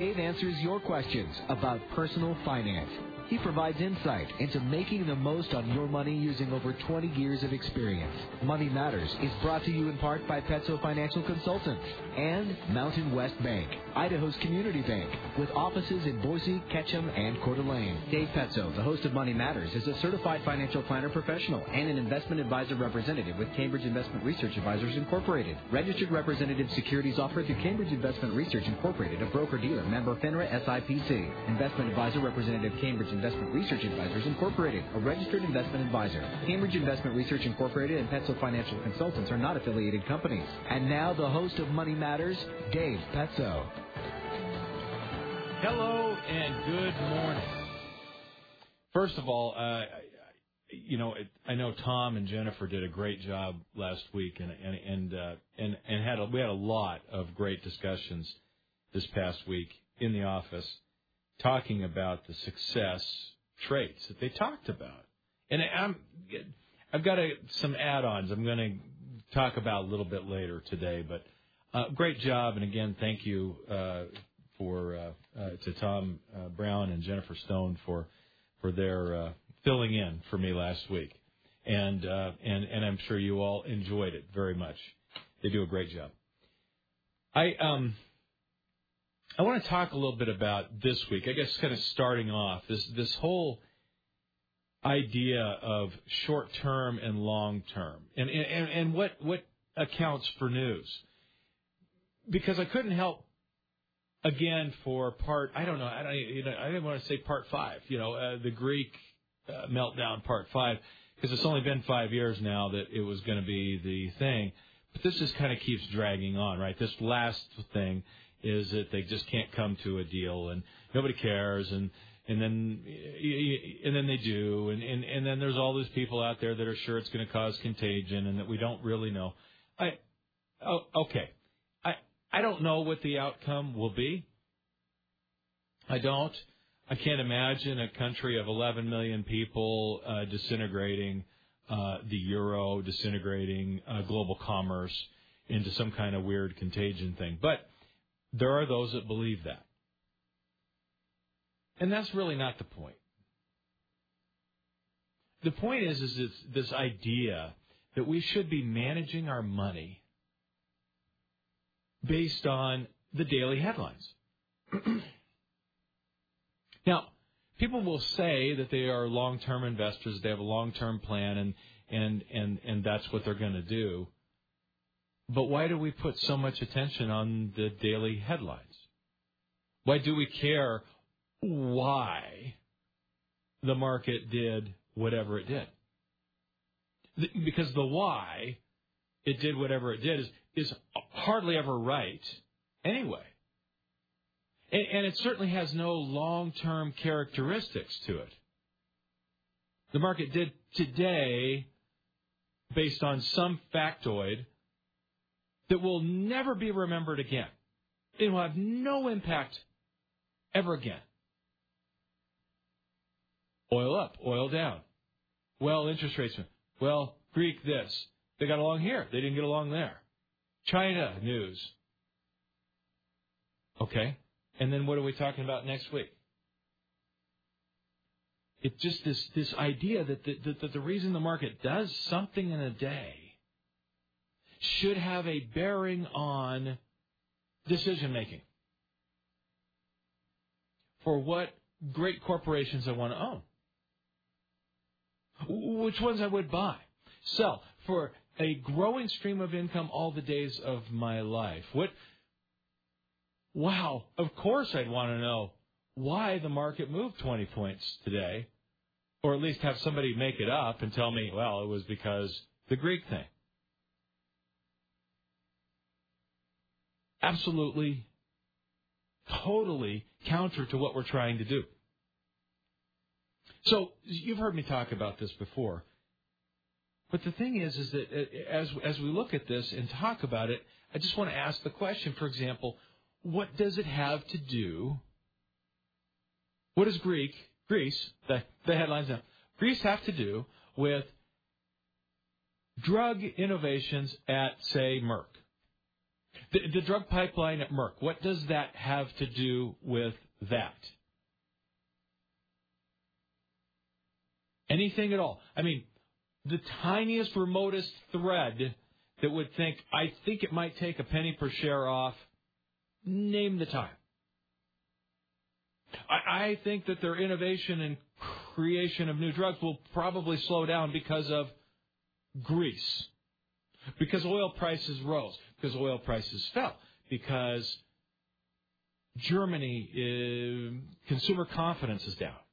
Dave answers your questions about personal finance. He provides insight into making the most on your money using over 20 years of experience. Money Matters is brought to you in part by Petso Financial Consultants and Mountain West Bank, Idaho's community bank, with offices in Boise, Ketchum, and Coeur d'Alene. Dave Petso, the host of Money Matters, is a certified financial planner professional and an investment advisor representative with Cambridge Investment Research Advisors Incorporated. Registered representative securities offered through Cambridge Investment Research Incorporated, a broker-dealer, member FINRA SIPC. Investment advisor representative Cambridge Investment Research Advisors Incorporated, a registered investment advisor. Cambridge Investment Research Incorporated and Petso Financial Consultants are not affiliated companies. And now the host of Money Matters, Dave Petso. Hello and good morning. First of all, I know Tom and Jennifer did a great job last week, and we had a lot of great discussions this past week in the office, talking about the success traits that they talked about. And I've got some add-ons I'm going to talk about a little bit later today. But great job, and again, thank you to Tom Brown and Jennifer Stone for their filling in for me last week. And I'm sure you all enjoyed it very much. They do a great job. I want to talk a little bit about this week. I guess kind of starting off this whole idea of short-term and long-term, and what accounts for news. Because I couldn't help, again, for I didn't want to say part 5. The Greek meltdown part 5, because it's only been 5 years now that it was going to be the thing. But this just kind of keeps dragging on, right? This last thing is that they just can't come to a deal, and nobody cares, and then they do, and then there's all these people out there that are sure it's going to cause contagion, and that we don't really know. I don't know what the outcome will be. I can't imagine a country of 11 million people disintegrating the euro, disintegrating global commerce into some kind of weird contagion thing. But there are those that believe that. And that's really not the point. The point is this idea that we should be managing our money based on the daily headlines. Now, people will say that they are long-term investors, they have a long-term plan, and that's what they're going to do. But why do we put so much attention on the daily headlines? Why do we care why the market did whatever it did? Because the why it did whatever it did is hardly ever right anyway. And it certainly has no long-term characteristics to it. The market did today based on some factoid that will never be remembered again. It will have no impact ever again. Oil up, oil down. Well, interest rates. Well, Greek this. They got along here. They didn't get along there. China news. Okay. And then what are we talking about next week? It's just this idea that the reason the market does something in a day should have a bearing on decision-making for what great corporations I want to own, which ones I would buy, sell for a growing stream of income all the days of my life. Wow, of course I'd want to know why the market moved 20 points today, or at least have somebody make it up and tell me, well, it was because the Greek thing. Absolutely, totally counter to what we're trying to do. So you've heard me talk about this before. But the thing is that as we look at this and talk about it, I just want to ask the question, for example, what does it have to do? What does Greece, the headlines now, Greece have to do with drug innovations at, say, Merck? The drug pipeline at Merck, what does that have to do with that? Anything at all? I mean, the tiniest, remotest thread that would think, I think it might take a penny per share off, name the time. I think that their innovation and creation of new drugs will probably slow down because of Greece, because oil prices rose, because oil prices fell, because Germany, consumer confidence is down.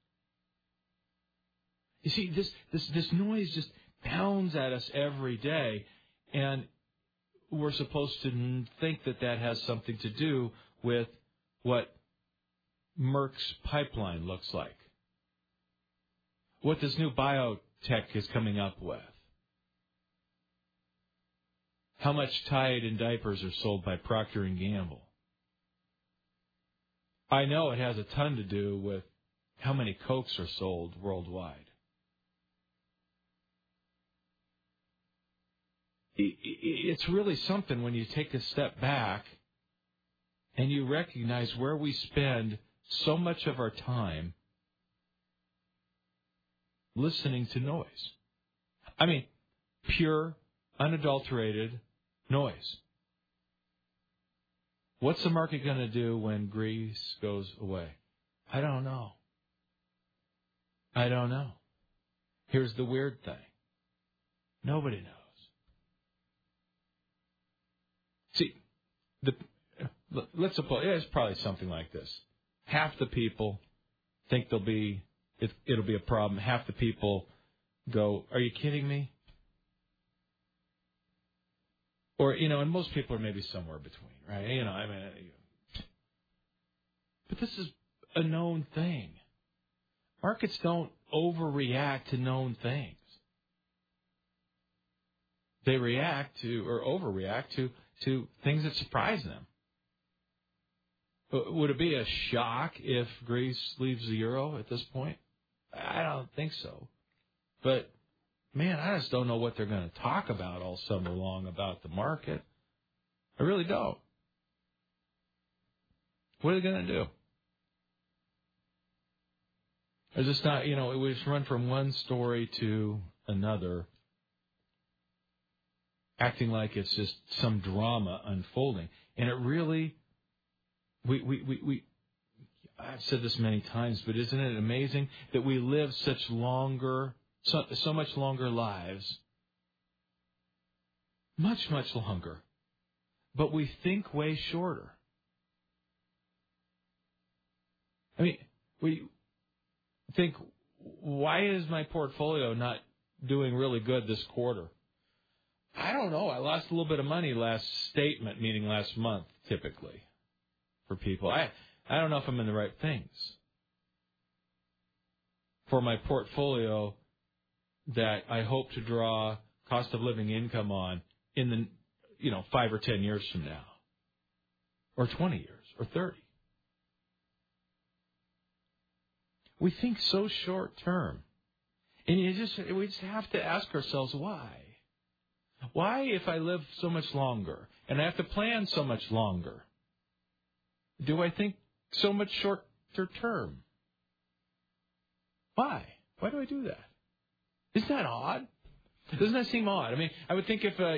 You see, this noise just pounds at us every day, and we're supposed to think that that has something to do with what Merck's pipeline looks like, what this new biotech is coming up with, how much Tide and diapers are sold by Procter & Gamble. I know it has a ton to do with how many Cokes are sold worldwide. It's really something when you take a step back and you recognize where we spend so much of our time listening to noise. I mean, pure, unadulterated noise. What's the market going to do when Greece goes away? I don't know. I don't know. Here's the weird thing. Nobody knows. See, let's suppose it's probably something like this. Half the people think it'll be a problem. Half the people go, "Are you kidding me?" Or, and most people are maybe somewhere between, right? But this is a known thing. Markets don't overreact to known things. They react to or overreact to things that surprise them. Would it be a shock if Greece leaves the euro at this point? I don't think so. But, man, I just don't know what they're going to talk about all summer long about the market. I really don't. What are they going to do? It's just not, we just run from one story to another, acting like it's just some drama unfolding. And it really, I've said this many times, but isn't it amazing that we live such so much longer lives, much, much longer, but we think way shorter. I mean, we think, why is my portfolio not doing really good this quarter? I don't know. I lost a little bit of money last statement, meaning last month, typically, for people. I don't know if I'm in the right things for my portfolio that I hope to draw cost of living income on in the 5 or 10 years from now, or 20 years, or 30. We think so short term, and we just have to ask ourselves why. Why, if I live so much longer and I have to plan so much longer, do I think so much shorter term? Why? Why do I do that? Isn't that odd? Doesn't that seem odd? I mean, I would think if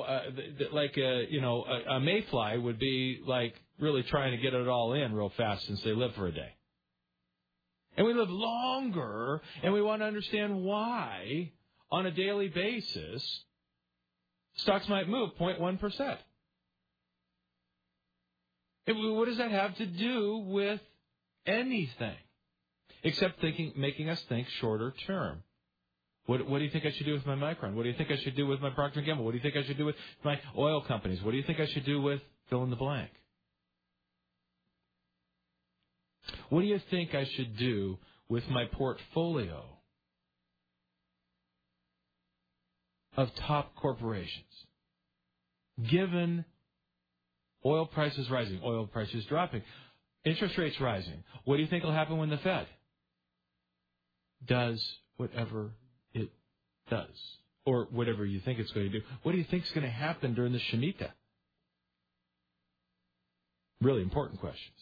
a mayfly would be like really trying to get it all in real fast since they live for a day. And we live longer, and we want to understand why, on a daily basis, stocks might move 0.1%. What does that have to do with anything except making us think shorter term? What do you think I should do with my Micron? What do you think I should do with my Procter & Gamble? What do you think I should do with my oil companies? What do you think I should do with fill in the blank? What do you think I should do with my portfolio of top corporations? Given oil prices rising, oil prices dropping, interest rates rising, what do you think will happen when the Fed does whatever it does? Or whatever you think it's going to do. What do you think is going to happen during the Shemitah? really important questions.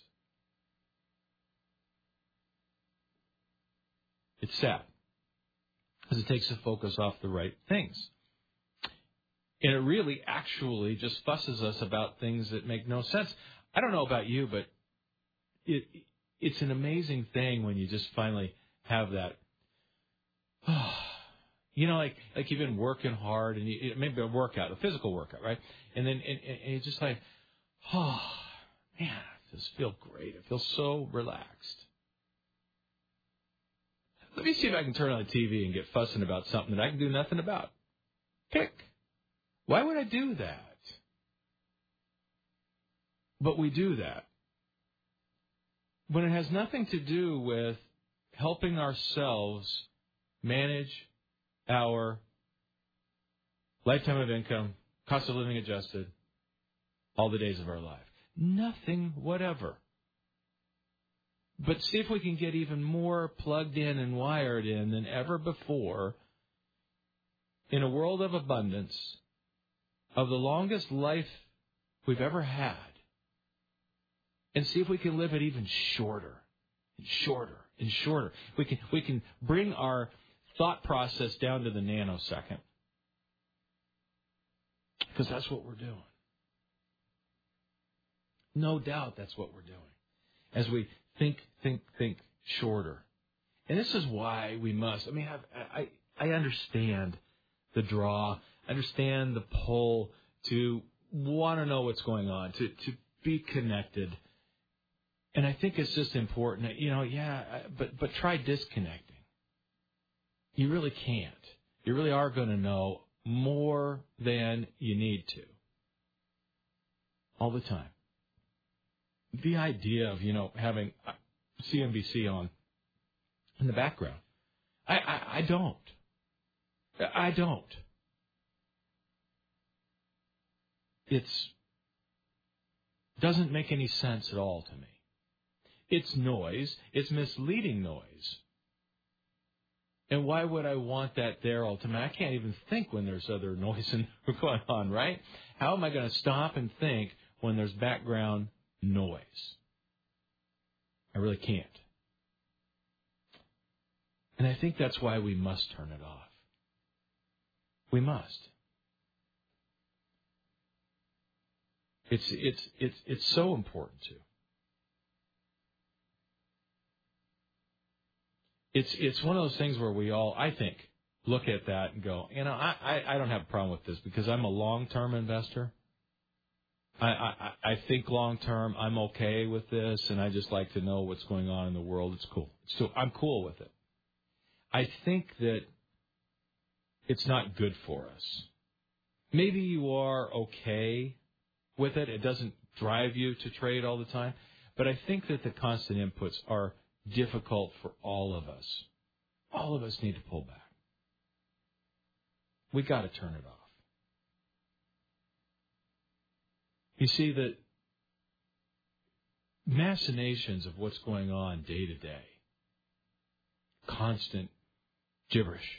It's sad because it takes the focus off the right things. And it really actually just fusses us about things that make no sense. I don't know about you, but it's an amazing thing when you just finally have that. Like you've been working hard, and maybe a workout, a physical workout, right? And then and you're just like, oh, man, I just feel great. I feel so relaxed. Let me see if I can turn on the TV and get fussing about something that I can do nothing about. Click. Why would I do that? But we do that when it has nothing to do with helping ourselves manage our lifetime of income, cost of living adjusted, all the days of our life. Nothing whatever. But see if we can get even more plugged in and wired in than ever before in a world of abundance, of the longest life we've ever had, and see if we can live it even shorter and shorter and shorter. We can bring our thought process down to the nanosecond, because that's what we're doing. No doubt that's what we're doing as we think shorter. And this is why we must. I mean, I understand the draw. I understand the pull to want to know what's going on, to be connected. And I think it's just important, but try disconnecting. You really can't. You really are going to know more than you need to all the time. The idea of, having CNBC on in the background, I don't. It doesn't make any sense at all to me. It's noise. It's misleading noise. And why would I want that there ultimately? I can't even think when there's other noise going on, right? How am I going to stop and think when there's background noise? I really can't. And I think that's why we must turn it off. We must. It's so important to. It's one of those things where we all, I think, look at that and go, I don't have a problem with this because I'm a long-term investor. I think long-term, I'm okay with this, and I just like to know what's going on in the world. It's cool. I'm cool with it. I think that it's not good for us. Maybe you are okay with it. It doesn't drive you to trade all the time. But I think that the constant inputs are difficult for all of us. All of us need to pull back. We got to turn it off. You see, the machinations of what's going on day to day, constant gibberish.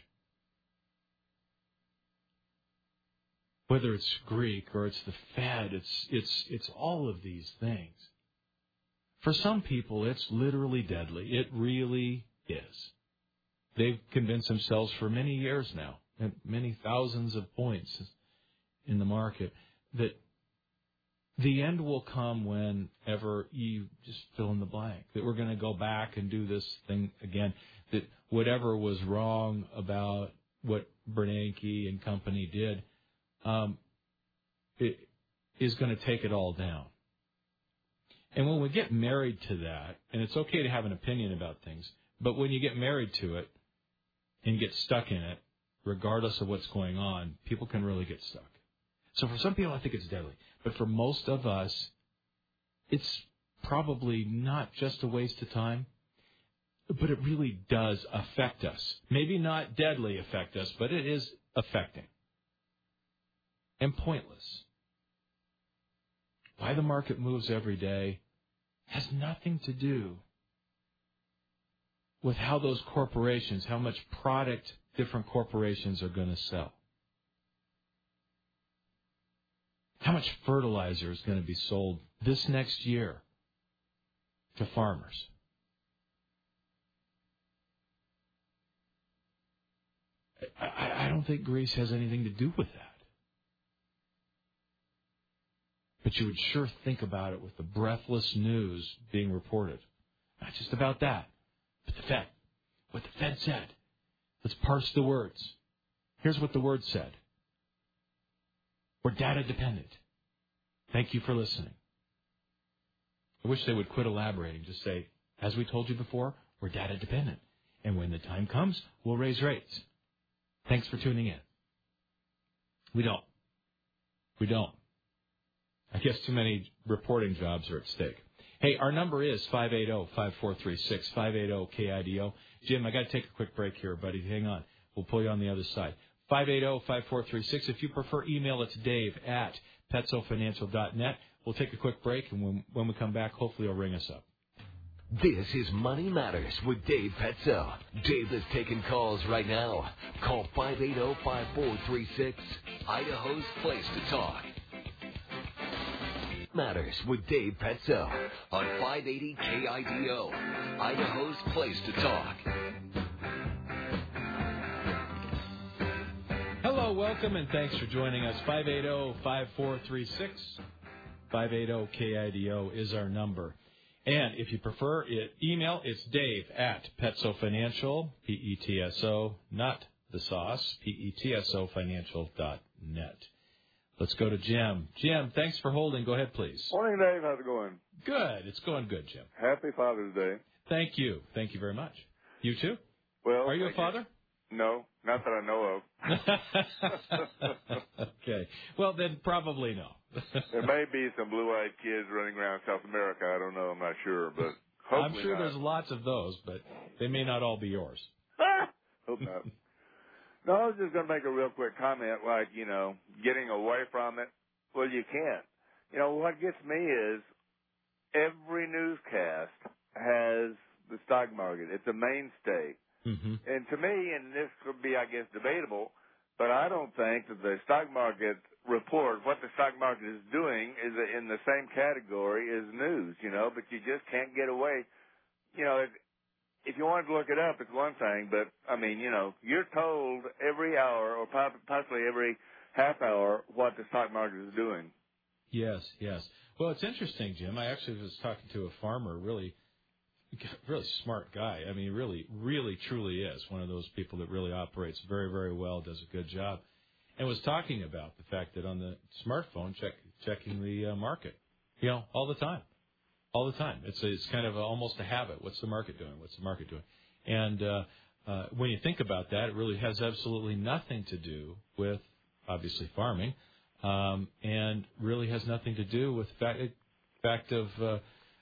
Whether it's Greek or it's the Fed, it's all of these things. For some people, it's literally deadly. It really is. They've convinced themselves for many years now, at many thousands of points in the market, that the end will come whenever you just fill in the blank, that we're going to go back and do this thing again, that whatever was wrong about what Bernanke and company did, it is going to take it all down. And when we get married to that, and it's okay to have an opinion about things, but when you get married to it and get stuck in it, regardless of what's going on, people can really get stuck. So for some people, I think it's deadly. But for most of us, it's probably not just a waste of time, but it really does affect us. Maybe not deadly affect us, but it is affecting. And pointless. Why the market moves every day has nothing to do with how those corporations, how much product different corporations are going to sell. How much fertilizer is going to be sold this next year to farmers. I don't think Greece has anything to do with that. But you would sure think about it with the breathless news being reported. Not just about that, but the Fed. What the Fed said. Let's parse the words. Here's what the word said. We're data dependent. Thank you for listening. I wish they would quit elaborating. Just say, as we told you before, we're data dependent. And when the time comes, we'll raise rates. Thanks for tuning in. We don't. I guess too many reporting jobs are at stake. Hey, our number is 580-5436, 580-KIDO. Jim, I got to take a quick break here, buddy. Hang on. We'll pull you on the other side. 580-5436. If you prefer, email it to Dave@PetsoFinancial.net. We'll take a quick break, and when we come back, hopefully you'll ring us up. This is Money Matters with Dave Petso. Dave is taking calls right now. Call 580-5436, Idaho's place to talk. Matters with Dave Petso on 580 KIDO, Idaho's place to talk. Hello, welcome, and thanks for joining us. 580-5436, 580-KIDO is our number. And if you prefer email, it's Dave@PetsoFinancial, P-E-T-S-O, not the sauce, P-E-T-S-O Financial.net. Let's go to Jim. Jim, thanks for holding. Go ahead, please. Morning, Dave. How's it going? Good. It's going good, Jim. Happy Father's Day. Thank you. Thank you very much. You too? Well, are you a father? No, not that I know of. Okay. Well, then probably no. There may be some blue-eyed kids running around South America. I don't know. I'm not sure, but hopefully I'm sure not. there's lots of those, but they may not all be yours. Hope not. No, I was just going to make a real quick comment, like, getting away from it. Well, you can't. What gets me is every newscast has the stock market. It's a mainstay. Mm-hmm. And to me, and this could be, I guess, debatable, but I don't think that the stock market report, what the stock market is doing, is in the same category as news, but you just can't get away. If you wanted to look it up, it's one thing, but, you're told every hour or possibly every half hour what the stock market is doing. Yes. Well, it's interesting, Jim. I actually was talking to a farmer, really smart guy. I mean, really, truly is one of those people that really operates very, very well, does a good job, and was talking about the fact that on the smartphone, checking the market, all the time. All the time. It's kind of almost a habit. What's the market doing? And when you think about that, it really has absolutely nothing to do with, obviously, farming, and really has nothing to do with the fact of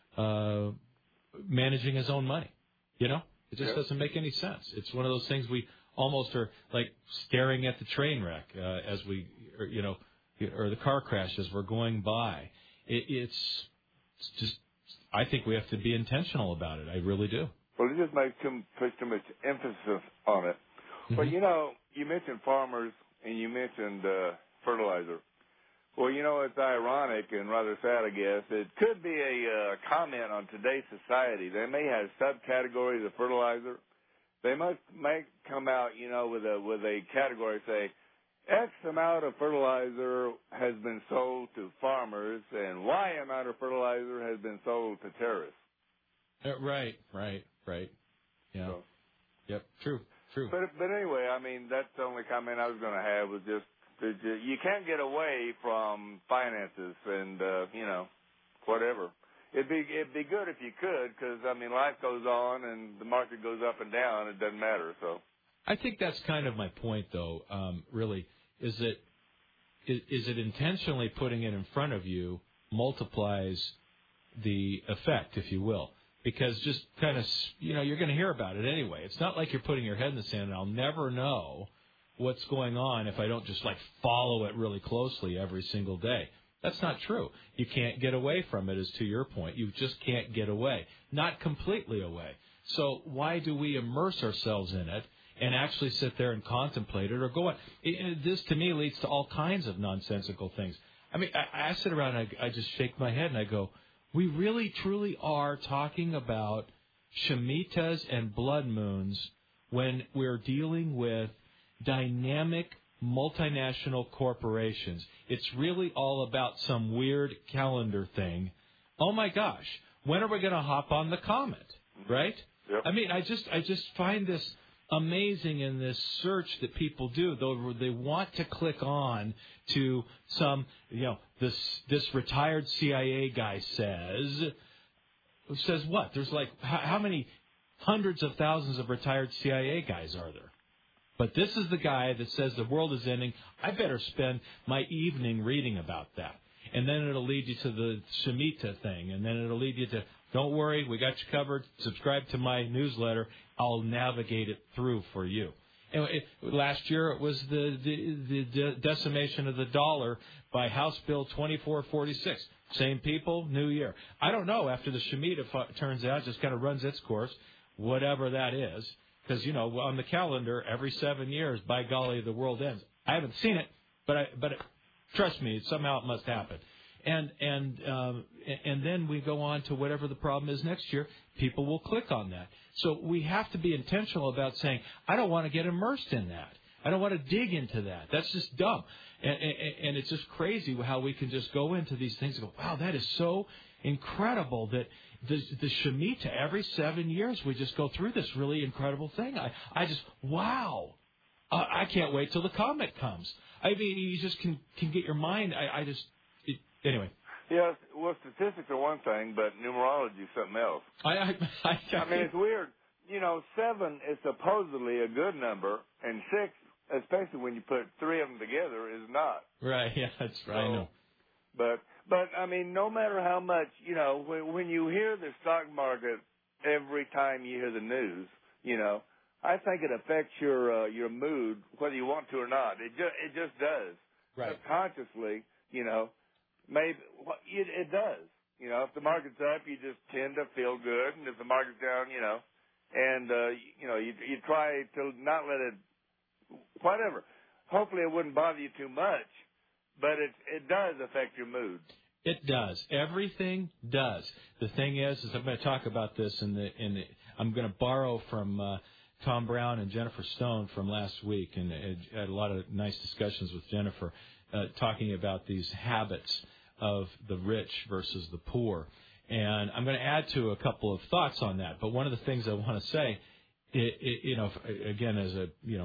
managing his own money. It just doesn't make any sense. It's one of those things we almost are like staring at the train wreck as we, or the car crash as we're going by. It's just. I think we have to be intentional about it. I really do. Well, it just makes push too much emphasis on it. Mm-hmm. But, you mentioned farmers and you mentioned fertilizer. Well, it's ironic and rather sad, I guess. It could be a comment on today's society. They may have subcategories of fertilizer. They may come out, with a category, say, X amount of fertilizer has been sold to farmers, and Y amount of fertilizer has been sold to terrorists. Right. Yeah. So, yep. True. But anyway, that's the only comment I was going to have was just you can't get away from finances and whatever. It'd be good if you could, because life goes on and the market goes up and down. It doesn't matter. So. I think that's kind of my point, though, really, is it intentionally putting it in front of you multiplies the effect, if you will, because just kind of, you're going to hear about it anyway. It's not like you're putting your head in the sand and I'll never know what's going on if I don't just, follow it really closely every single day. That's not true. You can't get away from it, as to your point. You just can't get away. Not completely away. So why do we immerse ourselves in it and actually sit there and contemplate it or go on? This, to me, leads to all kinds of nonsensical things. I mean, I sit around and I just shake my head and I go, we really, truly are talking about Shemitahs and blood moons when we're dealing with dynamic multinational corporations. It's really all about some weird calendar thing. Oh, my gosh. When are we going to hop on the comet, right? Yep. I mean, I just find this amazing in this search that people do. They want to click on to some, this retired CIA guy says what? There's like, how many hundreds of thousands of retired CIA guys are there? But this is the guy that says the world is ending. I better spend my evening reading about that. And then it'll lead you to the Shemitah thing. And then it'll lead you to, don't worry, we got you covered. Subscribe to my newsletter. I'll navigate it through for you. Anyway, last year it was the decimation of the dollar by House Bill 2446. Same people, new year. I don't know after the Shemitah turns out, just kind of runs its course, whatever that is. Because, on the calendar, every 7 years, by golly, the world ends. I haven't seen it, but trust me, somehow it must happen. And then we go on to whatever the problem is next year. People will click on that. So we have to be intentional about saying, I don't want to get immersed in that. I don't want to dig into that. That's just dumb. And it's just crazy how we can just go into these things and go, wow, that is so incredible that the Shemitah, every 7 years we just go through this really incredible thing. I just, wow. I can't wait till the comet comes. I mean, you just can get your mind. Anyway. Yeah, well, statistics are one thing, but numerology is something else. I mean, it's weird. 7 is supposedly a good number, and 6, especially when you put 3 of them together, is not. Right, yeah, that's right, I know. But I mean, no matter how much, when you hear the stock market every time you hear the news, I think it affects your mood, whether you want to or not. It just does. Right. Subconsciously, maybe it does. If the market's up, you just tend to feel good, and if the market's down, and you try to not let it, whatever. Hopefully, it wouldn't bother you too much, but it does affect your mood. It does. Everything does. The thing is I'm going to talk about this I'm going to borrow from Tom Brown and Jennifer Stone from last week, and I had a lot of nice discussions with Jennifer talking about these habits of the rich versus the poor. And I'm going to add to a couple of thoughts on that. But one of the things I want to say, again, as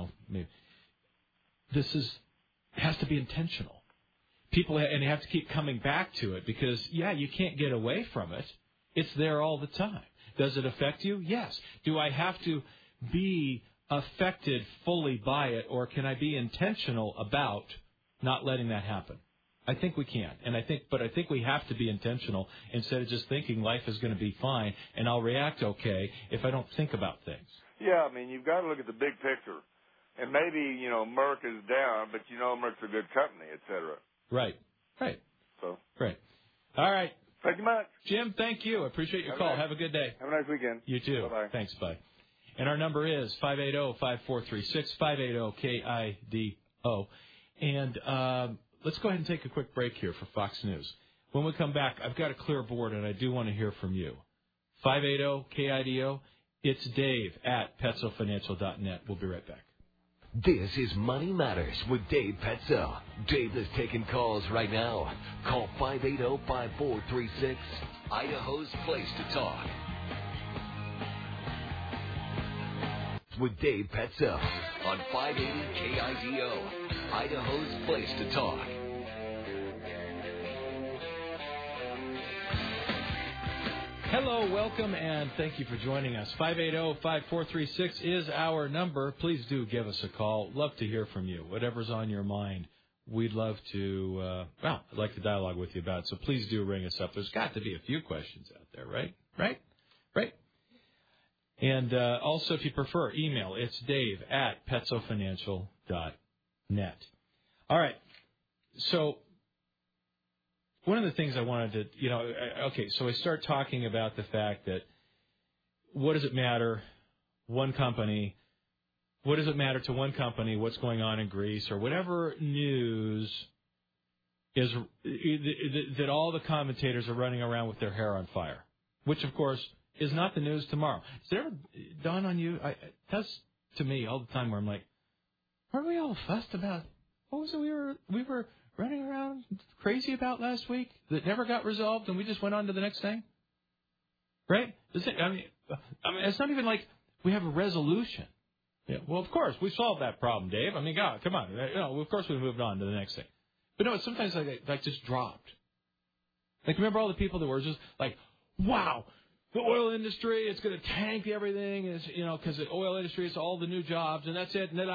this has to be intentional. People, and you have to keep coming back to it because, you can't get away from it. It's there all the time. Does it affect you? Yes. Do I have to be affected fully by it, or can I be intentional about not letting that happen? I think we can, but I think we have to be intentional instead of just thinking life is going to be fine and I'll react okay if I don't think about things. Yeah, I mean, you've got to look at the big picture, and maybe Merck is down, but Merck's a good company, et cetera. Right. So. Right. All right. Thank you much, Jim. Thank you. I appreciate your call. Have a good day. Have a nice weekend. You too. Bye-bye. Thanks. Bye. And our number is 580-5436, 580-KIDO. And let's go ahead and take a quick break here for Fox News. When we come back, I've got a clear board, and I do want to hear from you. 580-KIDO. It's Dave at PetsoFinancial.net. We'll be right back. This is Money Matters with Dave Petzo. Dave is taking calls right now. Call 580-5436, Idaho's place to talk. With Dave Petzo on 580 KIDO, Idaho's place to talk. Hello, welcome, and thank you for joining us. 580-5436 is our number. Please do give us a call. Love to hear from you. Whatever's on your mind, we'd love to, I'd like to dialogue with you about it. So please do ring us up. There's got to be a few questions out there, right? Right? And also, if you prefer, email. It's Dave at PetsoFinancial.net. All right. So one of the things I wanted to, so I start talking about the fact that what does it matter to one company, what's going on in Greece, or whatever news is that all the commentators are running around with their hair on fire, which, of course, is not the news tomorrow. Does it ever dawn on you? It does to me all the time where I'm like, weren't we all fussed about what was it we were running around crazy about last week that never got resolved and we just went on to the next thing? Right? I mean, it's not even like we have a resolution. Yeah, well, of course, we solved that problem, Dave. I mean, God, come on. Of course we moved on to the next thing. But no, it's sometimes like just dropped. Like, remember all the people that were just like, wow, the oil industry, it's going to tank everything, because the oil industry is all the new jobs, and that's it, and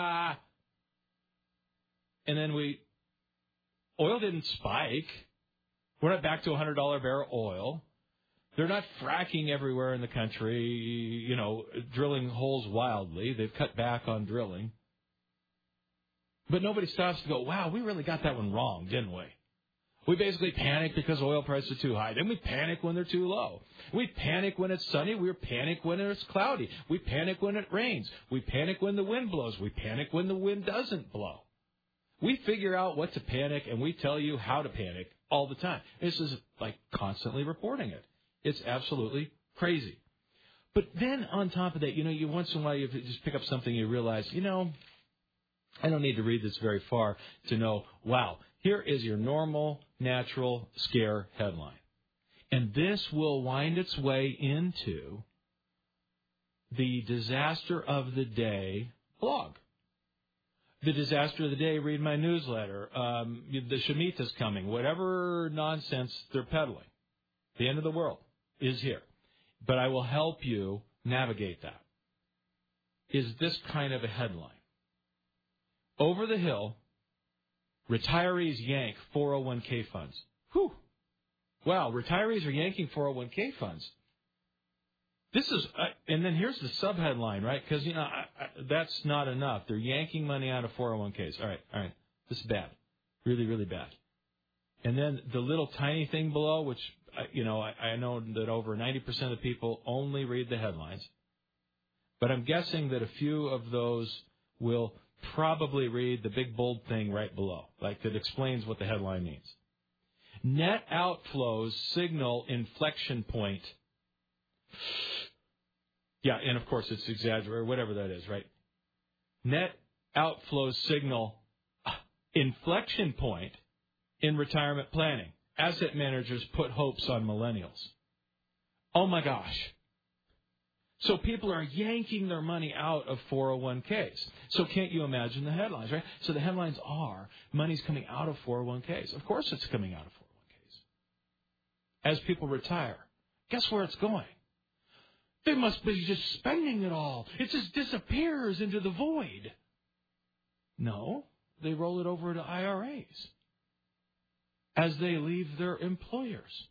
then oil didn't spike. We're not back to $100 barrel oil. They're not fracking everywhere in the country, drilling holes wildly. They've cut back on drilling. But nobody stops to go, wow, we really got that one wrong, didn't we? We basically panic because oil prices are too high. Then we panic when they're too low. We panic when it's sunny. We panic when it's cloudy. We panic when it rains. We panic when the wind blows. We panic when the wind doesn't blow. We figure out what to panic, and we tell you how to panic all the time. This is like constantly reporting it. It's absolutely crazy. But then on top of that, you once in a while you just pick up something you realize, I don't need to read this very far to know, wow, here is your normal, natural scare headline. And this will wind its way into the Disaster of the Day blog. The Disaster of the Day, read my newsletter. The Shemitah's coming. Whatever nonsense they're peddling. The end of the world is here. But I will help you navigate that. Is this kind of a headline? Over the hill, retirees yank 401k funds. Whew. Wow, retirees are yanking 401k funds. This is, and then here's the subheadline, right? Because, that's not enough. They're yanking money out of 401ks. All right. This is bad. Really, really bad. And then the little tiny thing below, which, I know that over 90% of the people only read the headlines. But I'm guessing that a few of those will probably read the big bold thing right below, like that explains what the headline means. Net outflows signal inflection point. Yeah, and of course it's exaggerated, whatever that is, right? Net outflows signal inflection point in retirement planning. Asset managers put hopes on millennials. Oh my gosh. So people are yanking their money out of 401ks. So can't you imagine the headlines, right? So the headlines are, money's coming out of 401ks. Of course it's coming out of 401ks. As people retire, guess where it's going? They must be just spending it all. It just disappears into the void. No, they roll it over to IRAs as they leave their employers.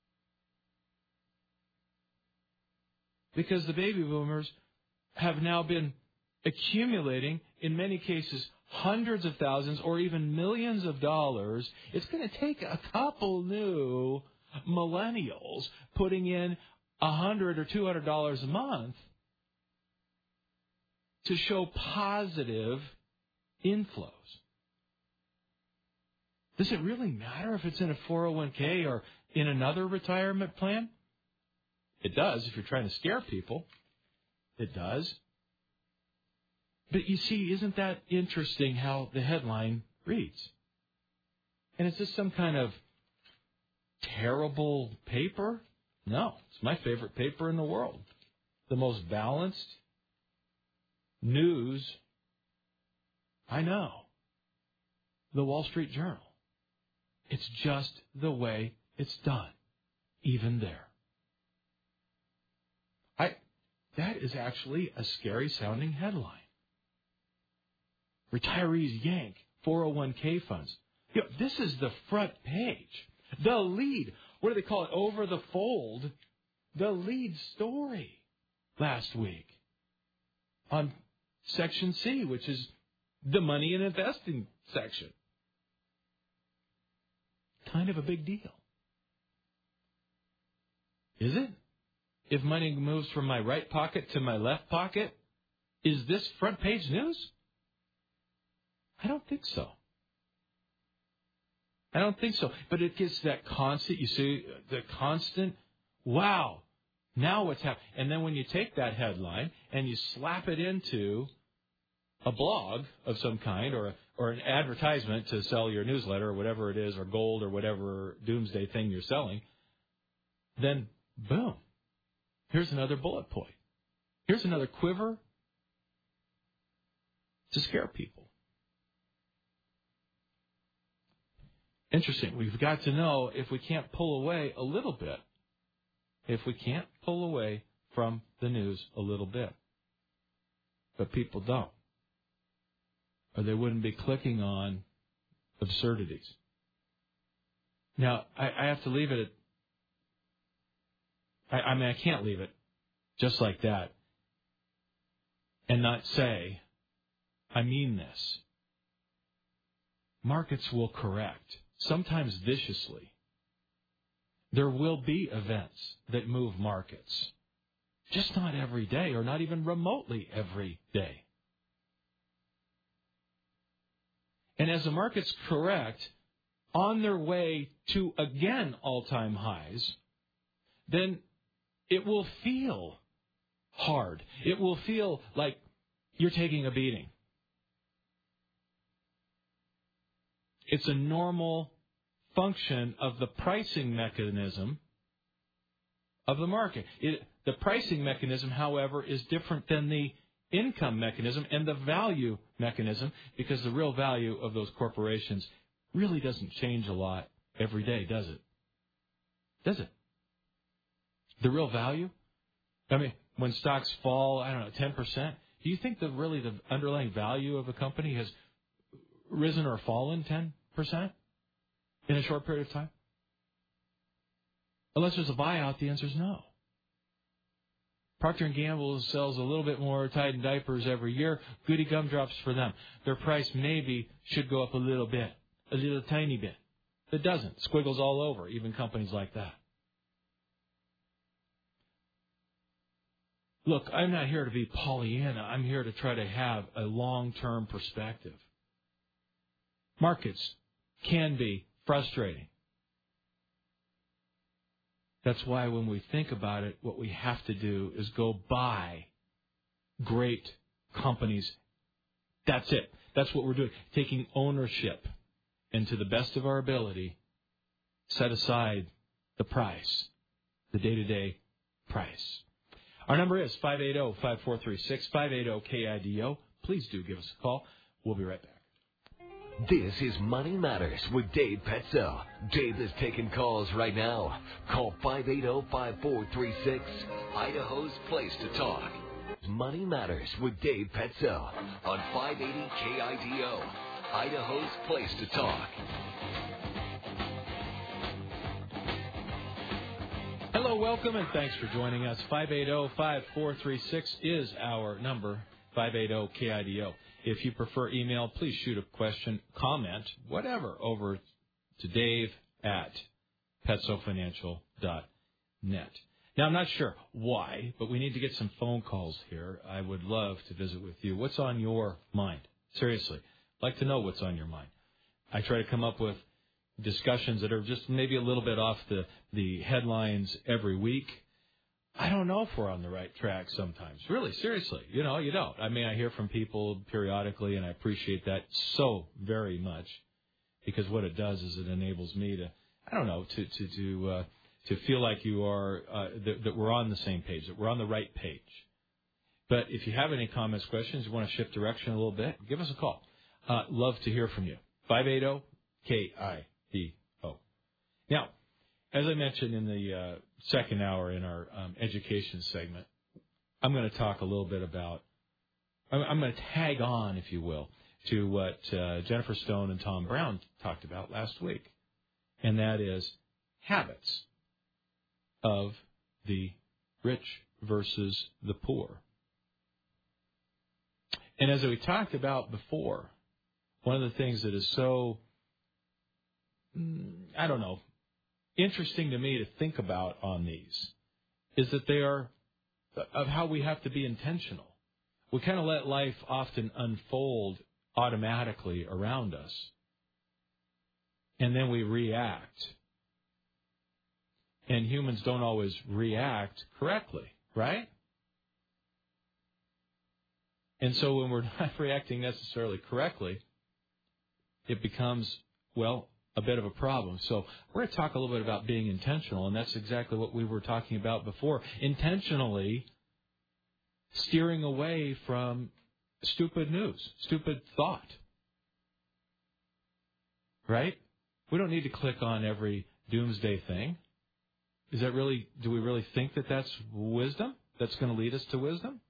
Because the baby boomers have now been accumulating, in many cases, hundreds of thousands or even millions of dollars. It's going to take a couple new millennials putting in $100 or $200 a month to show positive inflows. Does it really matter if it's in a 401k or in another retirement plan? It does if you're trying to scare people. It does. But you see, isn't that interesting how the headline reads? And is this some kind of terrible paper? No, it's my favorite paper in the world. The most balanced news I know. The Wall Street Journal. It's just the way it's done, even there. That is actually a scary-sounding headline. Retirees yank 401k funds. This is the front page. The lead. What do they call it? Over the fold. The lead story last week on Section C, which is the money and investing section. Kind of a big deal. Is it? If money moves from my right pocket to my left pocket, is this front page news? I don't think so. I don't think so. But it gets that constant, you see, the constant, wow, now what's happening? And then when you take that headline and you slap it into a blog of some kind or an advertisement to sell your newsletter or whatever it is, or gold or whatever doomsday thing you're selling, then boom, here's another bullet point. Here's another quiver to scare people. Interesting. We've got to know if we can't pull away a little bit, if we can't pull away from the news a little bit. But people don't. Or they wouldn't be clicking on absurdities. Now, I have to leave it at, I can't leave it just like that and not say, I mean this. Markets will correct, sometimes viciously. There will be events that move markets. Just not every day, or not even remotely every day. And as the markets correct, on their way to, again, all-time highs, then it will feel hard. It will feel like you're taking a beating. It's a normal function of the pricing mechanism of the market. The pricing mechanism, however, is different than the income mechanism and the value mechanism, because the real value of those corporations really doesn't change a lot every day, does it? Does it? The real value? I mean, when stocks fall, 10%, do you think that really the underlying value of a company has risen or fallen 10% in a short period of time? Unless there's a buyout, the answer is no. Procter & Gamble sells a little bit more Tide and diapers every year. Goody gumdrops for them. Their price maybe should go up a little bit, a little tiny bit. It doesn't. Squiggles all over, even companies like that. Look, I'm not here to be Pollyanna. I'm here to try to have a long-term perspective. Markets can be frustrating. That's why when we think about it, what we have to do is go buy great companies. That's it. That's what we're doing. Taking ownership, and to the best of our ability, set aside the price, the day-to-day price. Our number is 580-5436, 580-KIDO. Please do give us a call. We'll be right back. This is Money Matters with Dave Petzo. Dave is taking calls right now. Call 580-5436, Idaho's place to talk. Money Matters with Dave Petzo on 580 KIDO, Idaho's place to talk. Hello, welcome, and thanks for joining us. 580-5436 is our number, 580-KIDO. If you prefer email, please shoot a question, comment, whatever, over to dave@petsofinancial.net. Now, I'm not sure why, but we need to get some phone calls here. I would love to visit with you. What's on your mind? Seriously, I'd like to know what's on your mind. I try to come up with discussions that are just maybe a little bit off the headlines every week. I don't know if we're on the right track sometimes. Really, seriously. You don't. I mean, I hear from people periodically, and I appreciate that so very much, because what it does is it enables me to, to feel like you are, that we're on the same page, that we're on the right page. But if you have any comments, questions, you want to shift direction a little bit, give us a call. Love to hear from you. 580-KIDO. Now, as I mentioned in the second hour in our education segment, I'm going to talk a little bit about, I'm going to tag on, if you will, to what Jennifer Stone and Tom Brown talked about last week, and that is habits of the rich versus the poor. And as we talked about before, one of the things that is so, interesting to me to think about on these is that they are of how we have to be intentional. We kind of let life often unfold automatically around us. and then we react. And humans don't always react correctly, right? And so when we're not reacting necessarily correctly, it becomes, well, a bit of a problem. So we're going to talk a little bit about being intentional, and that's exactly what we were talking about before. Intentionally steering away from stupid news, stupid thought. Right? We don't need to click on every doomsday thing. Is that really, do we really think that that's wisdom? That's going to lead us to wisdom?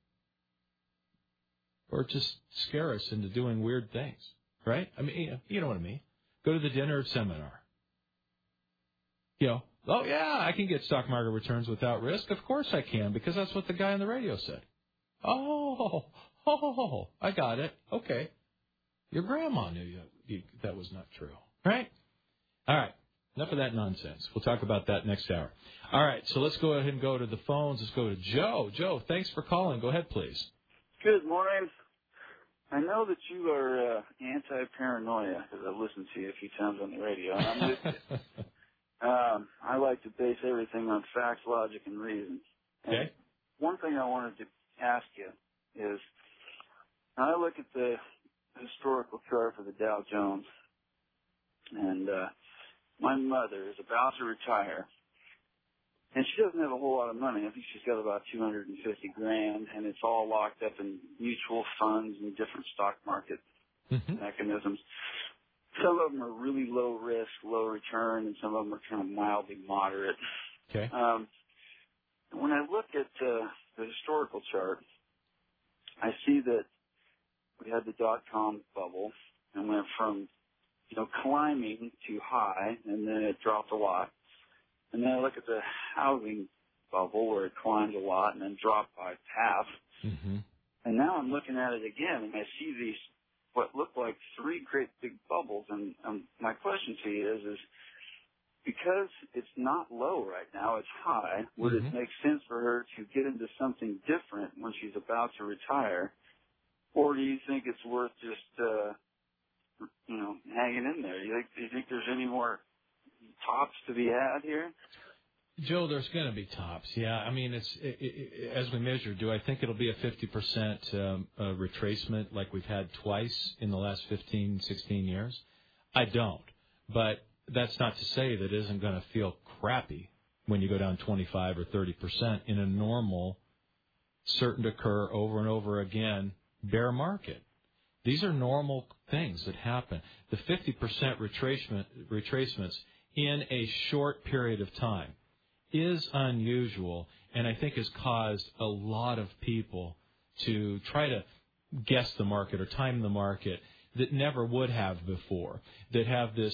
Or just scare us into doing weird things, right? I mean, you know what I mean. Go to the dinner seminar. Oh, yeah, I can get stock market returns without risk. Of course I can, because that's what the guy on the radio said. Oh, I got it. Okay. Your grandma knew that was not true, right? All right. Enough of that nonsense. We'll talk about that next hour. All right, so let's go ahead and go to the phones. Let's go to Joe. Joe, thanks for calling. Go ahead, please. Good morning. I know that you are anti-paranoia because I've listened to you a few times on the radio, and I'm with you. I like to base everything on facts, logic, and reason. And okay. One thing I wanted to ask you is, I look at the historical chart for the Dow Jones, and my mother is about to retire, and she doesn't have a whole lot of money. I think she's got about $250,000, and it's all locked up in mutual funds and different stock market mechanisms. Some of them are really low risk, low return, and some of them are kind of mildly moderate. Okay. When I look at the historical chart, I see that we had the dot-com bubble and went from climbing to high, and then it dropped a lot. And then I look at the housing bubble where it climbed a lot and then dropped by half. Mm-hmm. And now I'm looking at it again, and I see these, what look like three great big bubbles. And my question to you is because it's not low right now, it's high, would it make sense for her to get into something different when she's about to retire? Or do you think it's worth just, hanging in there? Do you think there's any more tops to be had here? Joe, there's going to be tops. Yeah, I mean, as we measure, do I think it'll be a 50% retracement like we've had twice in the last 15, 16 years? I don't. But that's not to say that it isn't going to feel crappy when you go down 25 or 30% in a normal, certain to occur over and over again bear market. These are normal things that happen. The 50% retracements in a short period of time is unusual, and I think has caused a lot of people to try to guess the market or time the market that never would have before, that have this,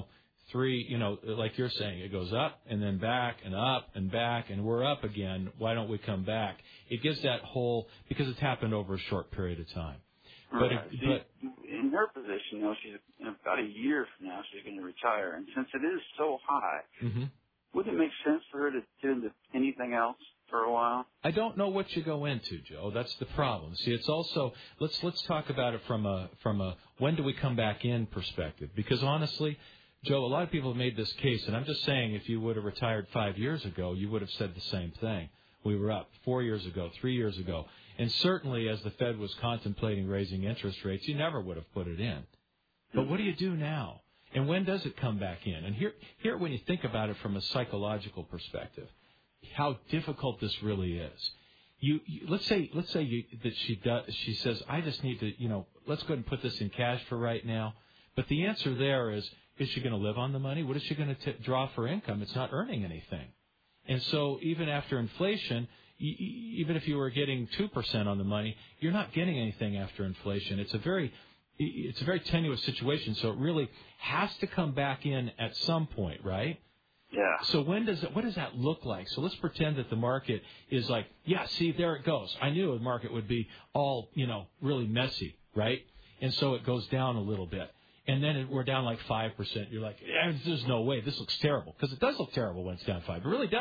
like you're saying, it goes up and then back and up and back, and we're up again. Why don't we come back? It gives that whole, because it's happened over a short period of time. Right. But in her position, she's about a year from now she's going to retire, and since it is so high, wouldn't it make sense for her to get into anything else for a while? I don't know what you go into, Joe. That's the problem. See, it's also let's talk about it from a when do we come back in perspective, because honestly, Joe, a lot of people have made this case, and I'm just saying, if you would have retired 5 years ago, you would have said the same thing. We were up 4 years ago, 3 years ago. And certainly as the Fed was contemplating raising interest rates, you never would have put it in. But what do you do now? And when does it come back in? And here when you think about it from a psychological perspective, how difficult this really is. Let's say that she says, I just need to, let's go ahead and put this in cash for right now. But the answer there is she going to live on the money? What is she going to draw for income? It's not earning anything. And so even after inflation, even if you were getting 2% on the money, you're not getting anything after inflation. It's a very tenuous situation. So it really has to come back in at some point, right? Yeah. So what does that look like? So let's pretend that the market is like, yeah, see, there it goes. I knew the market would be all, really messy, right? And so it goes down a little bit. And then we're down like 5%. You're like, there's no way. This looks terrible. Because it does look terrible when it's down 5%. It really does.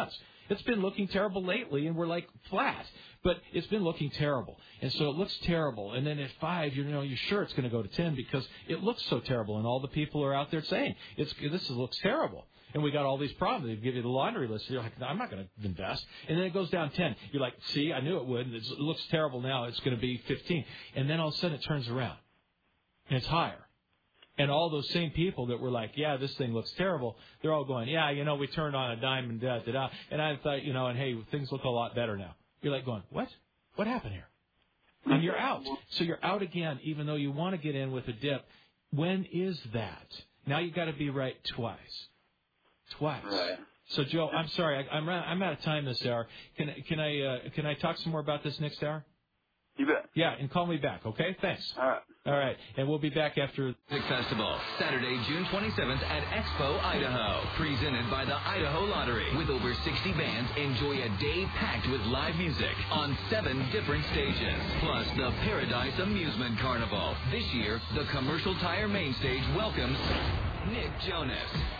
It's been looking terrible lately, and we're like flat. But it's been looking terrible. And so it looks terrible. And then at 5, you're sure it's going to go to 10 because it looks so terrible. And all the people are out there saying, this looks terrible. And we got all these problems. They give you the laundry list. You're like, no, I'm not going to invest. And then it goes down 10. You're like, see, I knew it would. It looks terrible now. It's going to be 15. And then all of a sudden it turns around. And it's higher. And all those same people that were like, yeah, this thing looks terrible, they're all going, yeah, we turned on a dime and da-da-da. And I thought, and hey, things look a lot better now. You're like going, what? What happened here? And you're out. So you're out again, even though you want to get in with a dip. When is that? Now you got to be right twice. Right. So Joe, I'm sorry, I'm out of time this hour. Can I talk some more about this next hour? You bet. Yeah, and call me back, okay? Thanks. All right. And we'll be back after Music Festival, Saturday, June 27th at Expo, Idaho. Presented by the Idaho Lottery. With over 60 bands, enjoy a day packed with live music on 7 different stages. Plus the Paradise Amusement Carnival. This year, the Commercial Tire Main Stage welcomes Nick Jonas.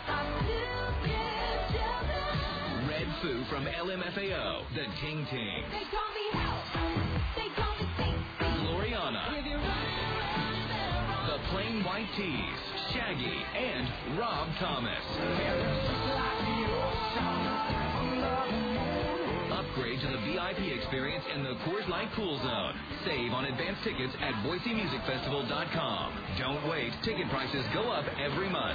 Red Foo from LMFAO, the Ting Ting. They call me House. They call me Ting. Gloriana. The Plain White Tees, Shaggy, and Rob Thomas. Upgrade to the VIP experience in the Coors Light Cool Zone. Save on advance tickets at BoiseMusicFestival.com. Don't wait. Ticket prices go up every month.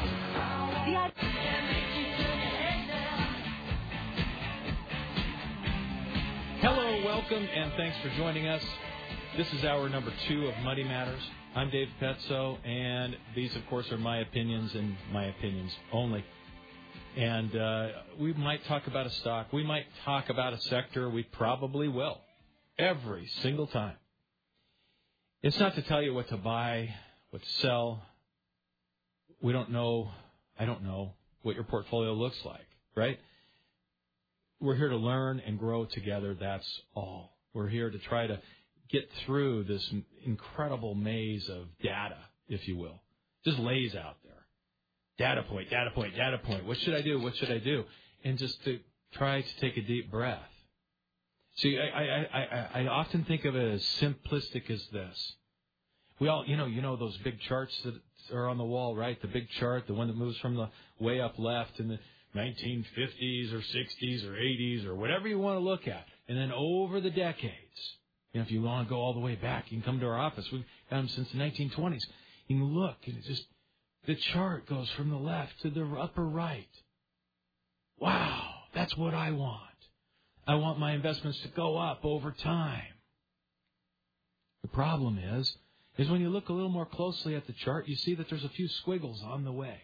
Hello, welcome, and thanks for joining us. This is hour number 2 of Money Matters. I'm Dave Petzo, and these, of course, are my opinions and my opinions only. And we might talk about a stock. We might talk about a sector. We probably will. Every single time. It's not to tell you what to buy, what to sell. We don't know. I don't know what your portfolio looks like, right? We're here to learn and grow together. That's all. We're here to try to get through this incredible maze of data, if you will. Just lays out there. Data point, data point, data point. What should I do? What should I do? And just to try to take a deep breath. See, I often think of it as simplistic as this. We all, you know those big charts that are on the wall, right? The big chart, the one that moves from the way up left in the 1950s or 60s or 80s or whatever you want to look at. And then over the decades, if you want to go all the way back, you can come to our office. We've got them since the 1920s. You can look, and it's just, the chart goes from the left to the upper right. Wow, that's what I want. I want my investments to go up over time. The problem is when you look a little more closely at the chart, you see that there's a few squiggles on the way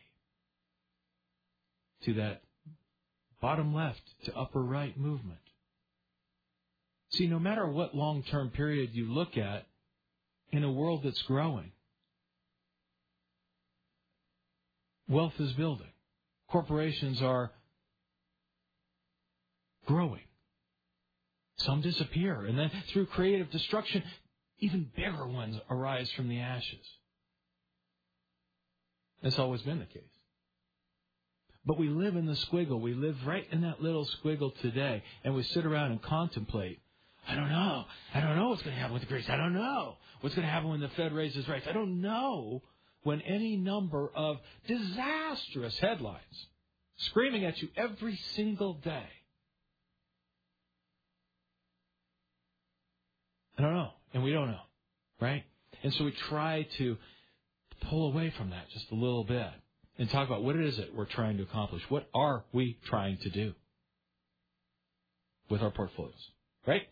to that bottom left to upper right movement. See, no matter what long-term period you look at, in a world that's growing, wealth is building. Corporations are growing. Some disappear, and then through creative destruction, even bigger ones arise from the ashes. That's always been the case. But we live in the squiggle. We live right in that little squiggle today, and we sit around and contemplate. I don't know. I don't know what's going to happen with the Greeks. I don't know what's going to happen when the Fed raises rates. I don't know when any number of disastrous headlines screaming at you every single day. I don't know, and we don't know, right? And so we try to pull away from that just a little bit and talk about what is it we're trying to accomplish. What are we trying to do with our portfolios, right?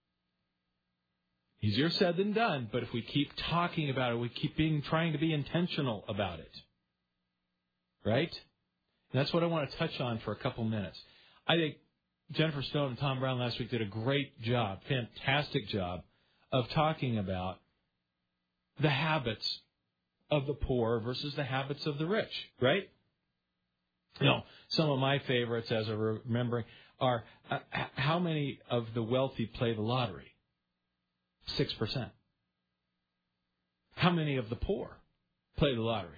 Easier said than done, but if we keep talking about it, we keep trying to be intentional about it, right? And that's what I want to touch on for a couple minutes. I think Jennifer Stone and Tom Brown last week did a great job, fantastic job, of talking about the habits of the poor versus the habits of the rich, right? Some of my favorites, as I'm remembering, are how many of the wealthy play the lottery? 6%. How many of the poor play the lottery?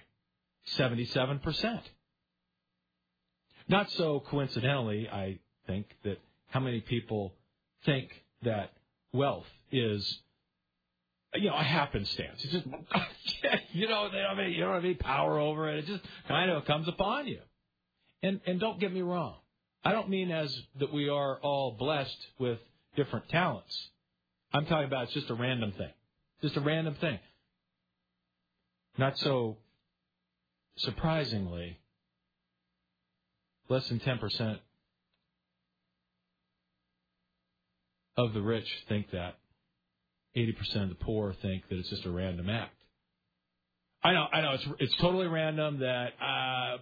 77%. Not so coincidentally, I think, that how many people think that wealth is, a happenstance. It's just, they don't have any power over it. It just kind of comes upon you. And don't get me wrong. I don't mean as that we are all blessed with different talents. I'm talking about it's just a random thing. Just a random thing. Not so surprisingly, less than 10% of the rich think that. 80% of the poor think that it's just a random act. I know, it's totally random that I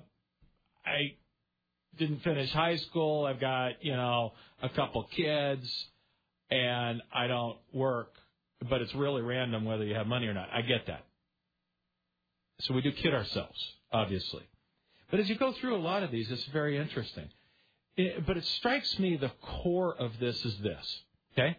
didn't finish high school. I've got, a couple kids, and I don't work. But it's really random whether you have money or not. I get that. So we do kid ourselves, obviously. But as you go through a lot of these, it's very interesting. But it strikes me the core of this is this, okay?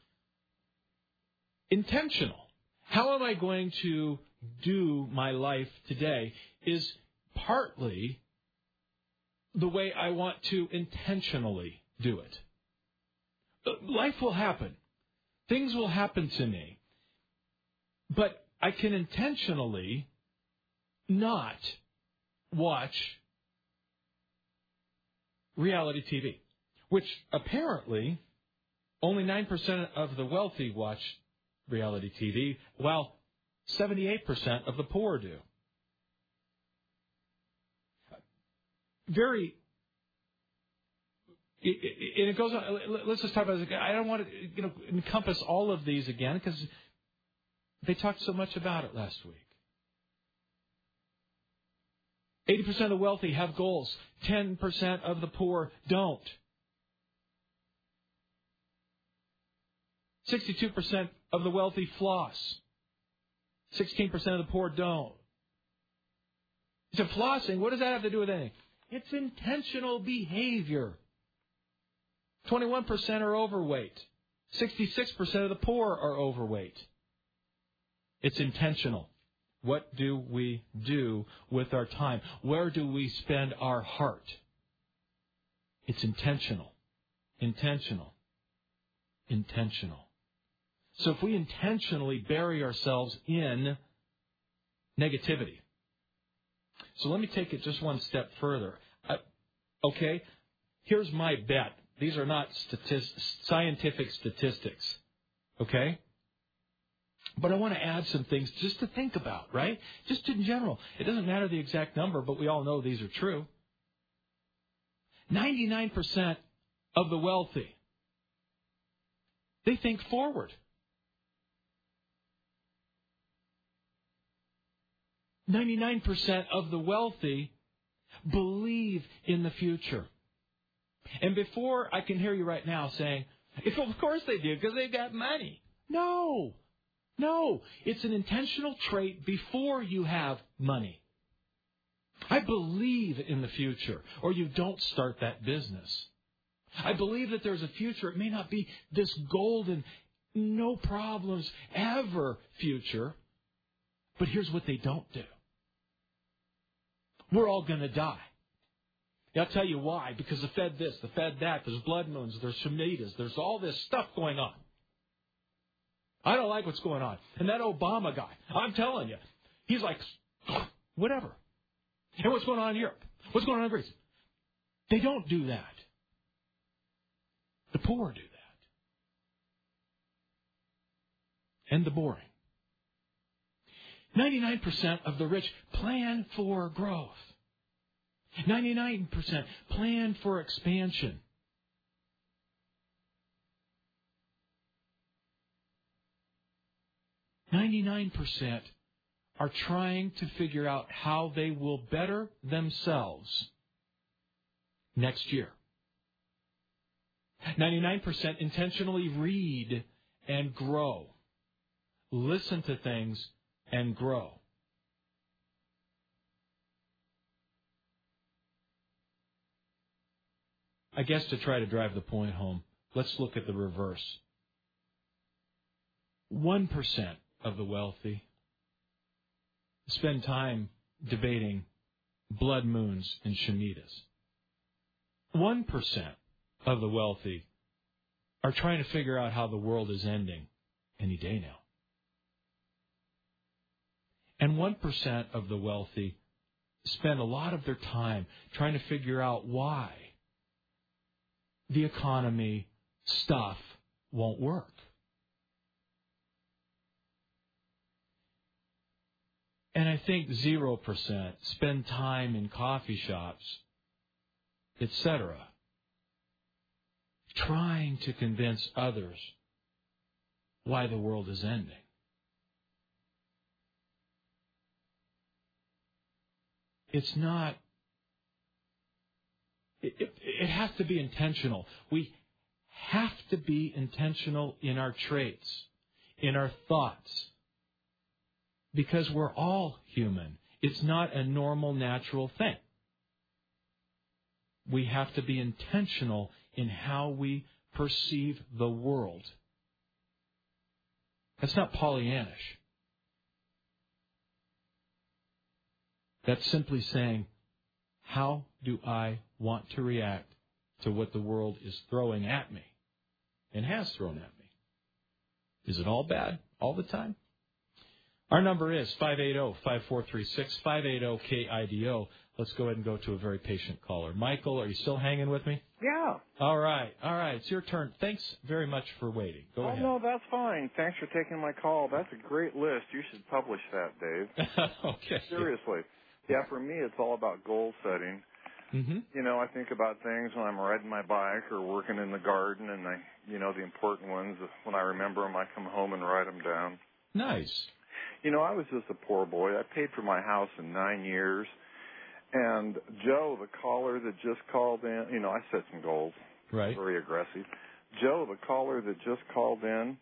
Intentional. How am I going to do my life today is partly the way I want to intentionally do it. Life will happen. Things will happen to me. But I can intentionally not watch reality TV, which apparently only 9% of the wealthy watch reality TV, while 78% of the poor do. And it goes on. Let's just talk about this. I don't want to encompass all of these again because they talked so much about it last week. 80% of the wealthy have goals. 10% of the poor don't. 62% of the wealthy floss. 16% of the poor don't. So flossing, what does that have to do with anything? It's intentional behavior. 21% are overweight. 66% of the poor are overweight. It's intentional. What do we do with our time? Where do we spend our heart? It's intentional. Intentional. Intentional. So if we intentionally bury ourselves in negativity. So let me take it just one step further. Okay, here's my bet. These are not scientific statistics. Okay? But I want to add some things just to think about, right? Just in general. It doesn't matter the exact number, but we all know these are true. 99% of the wealthy, they think forward. 99% of the wealthy believe in the future. And before I can hear you right now saying, of course they do, because they've got money. No. It's an intentional trait before you have money. I believe in the future, or you don't start that business. I believe that there's a future. It may not be this golden, no problems ever future, but here's what they don't do. We're all going to die. I'll tell you why. Because the Fed this, the Fed that, there's blood moons, there's Shemitas, there's all this stuff going on. I don't like what's going on. And that Obama guy, I'm telling you, he's like, whatever. And what's going on in Europe? What's going on in Greece? They don't do that. The poor do that. And the boring. 99% of the rich plan for growth. 99% plan for expansion. 99% are trying to figure out how they will better themselves next year. 99% intentionally read and grow. Listen to things and grow. I guess to try to drive the point home, let's look at the reverse. 1% of the wealthy spend time debating blood moons and Shemitas. 1% of the wealthy are trying to figure out how the world is ending any day now. And 1% of the wealthy spend a lot of their time trying to figure out why the economy stuff won't work. And I think 0% spend time in coffee shops, etc., trying to convince others why the world is ending. It's not, it has to be intentional. We have to be intentional in our traits, in our thoughts, because we're all human. It's not a normal, natural thing. We have to be intentional in how we perceive the world. That's not Pollyannish. That's simply saying, how do I want to react to what the world is throwing at me and has thrown at me? Is it all bad all the time? Our number is 580-5436, 580-KIDO. Let's go ahead and go to a very patient caller. Michael, are you still hanging with me? Yeah. All right. It's your turn. Thanks very much for waiting. Go ahead. No, that's fine. Thanks for taking my call. That's a great list. You should publish that, Dave. Okay. Seriously. Yeah, for me, it's all about goal setting. Mm-hmm. You know, I think about things when I'm riding my bike or working in the garden, and the important ones, when I remember them, I come home and write them down. Nice. You know, I was just a poor boy. I paid for my house in 9 years. And Joe, the caller that just called in, I set some goals. Right. Very aggressive. Joe, the caller that just called in,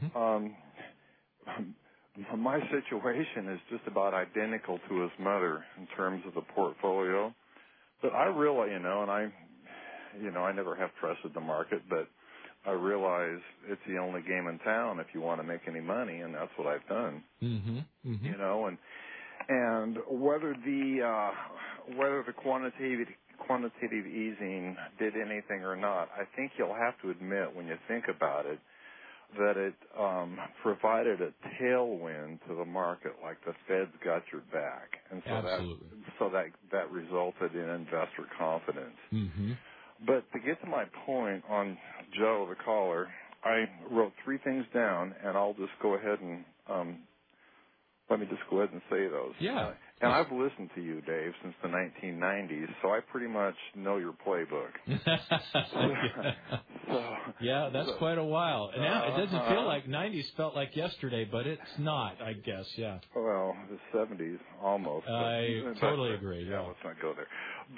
my situation is just about identical to his mother in terms of the portfolio. But I really, and I never have trusted the market, but I realize it's the only game in town if you want to make any money, and that's what I've done. Mm-hmm. Mm-hmm. And whether the quantitative easing did anything or not, I think you'll have to admit when you think about it that it provided a tailwind to the market, like the Fed's got your back, and so Absolutely. that resulted in investor confidence. Mm-hmm. But to get to my point on Joe, the caller, I wrote 3 things down, and I'll just go ahead and let me just go ahead and say those. Yeah. And I've listened to you, Dave, since the 1990s, so I pretty much know your playbook. Yeah, that's quite a while. And now it doesn't feel like 90s felt like yesterday, but it's not, I guess, yeah. Well, the 70s, almost. I totally agree. Yeah, let's not go there.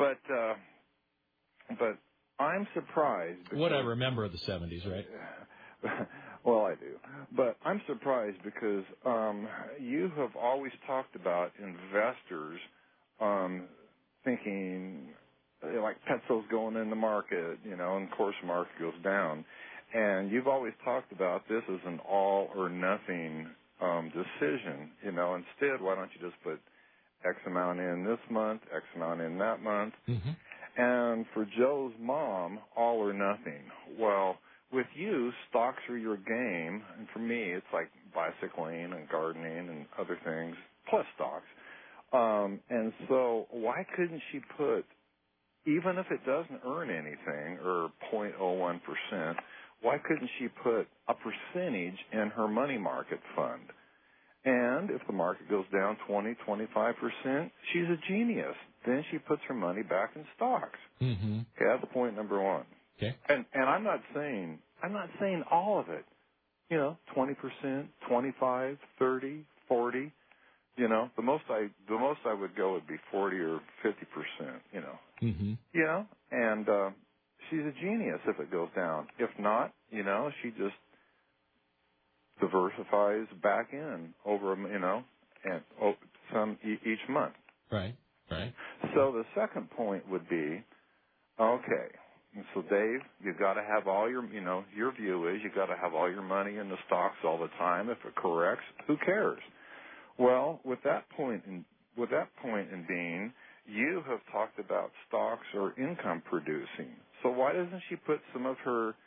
But I'm surprised. What I remember of the 70s, right? Well, I do. But I'm surprised because you have always talked about investors thinking, like Petso's going in the market, and of course the market goes down. And you've always talked about this as an all or nothing decision. Instead, why don't you just put X amount in this month, X amount in that month? Mm-hmm. And for Joe's mom, all or nothing. Well, with you, stocks are your game, and for me, it's like bicycling and gardening and other things, plus stocks. And so why couldn't she put, even if it doesn't earn anything, or 0.01%, why couldn't she put a percentage in her money market fund? And if the market goes down 20, 25%, she's a genius. Then she puts her money back in stocks. Mm-hmm. Okay, that's point number 1. Okay. And I'm not saying all of it. 20%, 25, 30, 40. The most I would go would be 40 or 50%. Mm-hmm. And she's a genius if it goes down. If not, she just diversifies back in over, and some each month. Right. So the second point would be, okay. So, Dave, you've got to have all your view is you've got to have all your money in the stocks all the time. If it corrects, who cares? Well, with that point in being, you have talked about stocks or income producing. So why doesn't she put some of her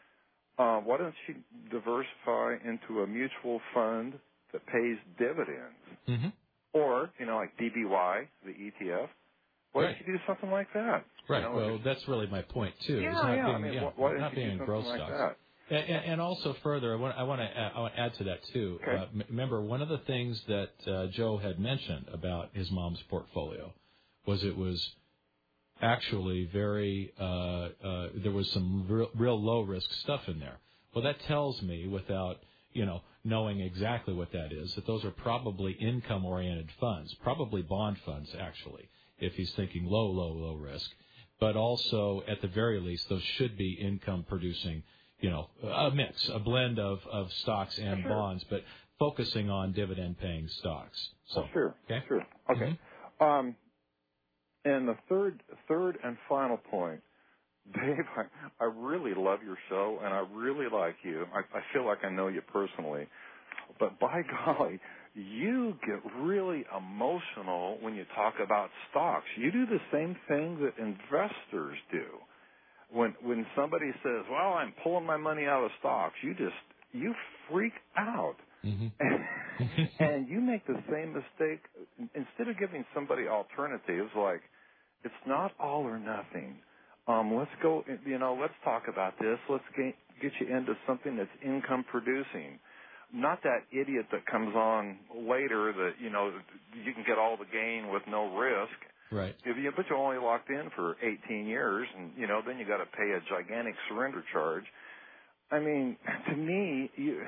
why don't you diversify into a mutual fund that pays dividends? Mm-hmm. Or, like DBY, the ETF. Why don't you do something like that? Right. Well, that's really my point, too. Yeah, It's not being in growth like stocks. That? And also further, I want to add to that, too. Okay. Remember, one of the things that Joe had mentioned about his mom's portfolio was it was actually very, there was some real low-risk stuff in there. Well, that tells me, without, knowing exactly what that is, that those are probably income-oriented funds, probably bond funds, actually, if he's thinking low risk. But also, at the very least, those should be income-producing, a mix, a blend of stocks and bonds, but focusing on dividend-paying stocks. So, sure. Okay? Sure. Okay. Mm-hmm. And the third and final point, Dave, I really love your show, and I really like you. I feel like I know you personally. But by golly, you get really emotional when you talk about stocks. You do the same thing that investors do. When somebody says, well, I'm pulling my money out of stocks, you freak out. Mm-hmm. And you make the same mistake. Instead of giving somebody alternatives like, it's not all or nothing. Let's go, let's talk about this. Let's get you into something that's income producing. Not that idiot that comes on later that, you can get all the gain with no risk. Right. But you're only locked in for 18 years, and, then you got to pay a gigantic surrender charge. I mean, to me,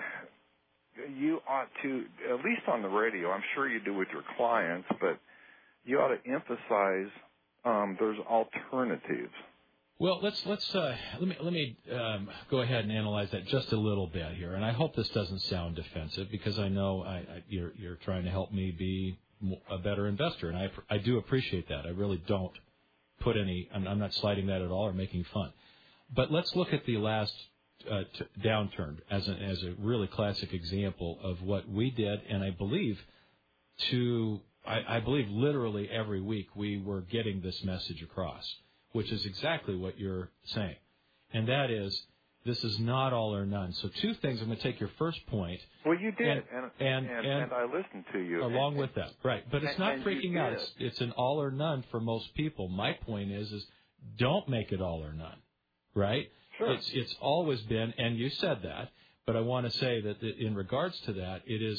you ought to, at least on the radio, I'm sure you do with your clients, but you ought to emphasize there's alternatives. Well, let me go ahead and analyze that just a little bit here, and I hope this doesn't sound defensive because I know you're trying to help me be a better investor, and I do appreciate that. I really don't put any. I'm not slighting that at all or making fun. But let's look at the last downturn as a really classic example of what we did, and I believe literally every week we were getting this message across, which is exactly what you're saying. And that is, this is not all or none. So two things. I'm going to take your first point. Well, you did, and I listened to you. Along with that, right. But it's not freaking out. It's an all or none for most people. My point is don't make it all or none, right? Sure. It's always been, and you said that, but I want to say that in regards to that,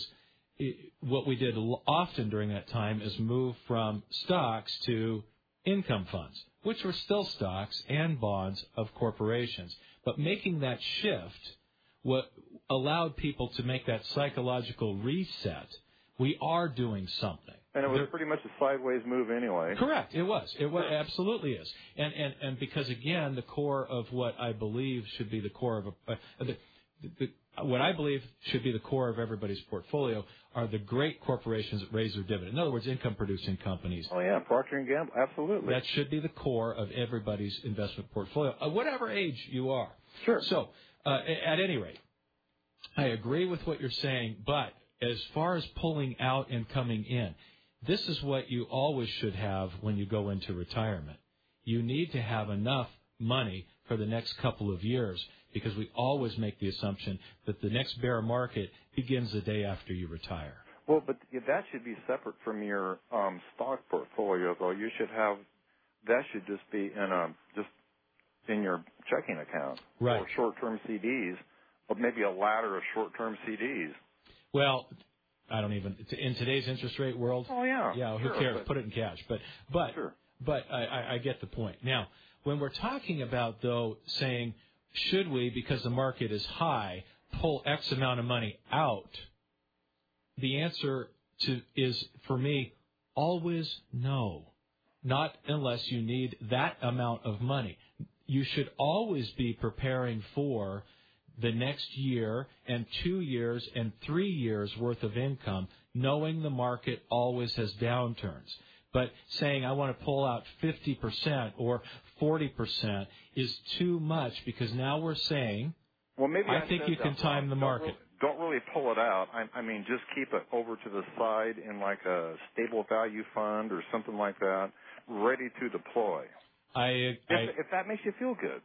what we did often during that time is move from stocks to income funds, which were still stocks and bonds of corporations. But making that shift, what allowed people to make that psychological reset, we are doing something. And it was pretty much a sideways move anyway. Correct. It was. It absolutely is. And because, again, the core of what I believe should be the core of what I believe should be the core of everybody's portfolio are the great corporations that raise their dividend. In other words, income-producing companies. Oh, yeah, Procter & Gamble, absolutely. That should be the core of everybody's investment portfolio, whatever age you are. Sure. So, at any rate, I agree with what you're saying, but as far as pulling out and coming in, this is what you always should have when you go into retirement. You need to have enough money for the next couple of years, because we always make the assumption that the next bear market begins the day after you retire. Well, but that should be separate from your stock portfolio, though. You should have that should just be in your checking account, right, or short-term CDs, or maybe a ladder of short-term CDs. Well, I don't even in today's interest rate world. Oh yeah, who cares? Put it in cash. But sure. But I get the point. Now, when we're talking about, though, saying, should we, because the market is high, pull X amount of money out, the answer is, for me, always no. Not unless you need that amount of money. You should always be preparing for the next year and 2 years and 3 years worth of income, knowing the market always has downturns. But saying I want to pull out 50% or 40% is too much, because now we're saying, well, maybe I think you can time the market. Don't really pull it out. I mean, just keep it over to the side in like a stable value fund or something like that, ready to deploy. If that makes you feel good.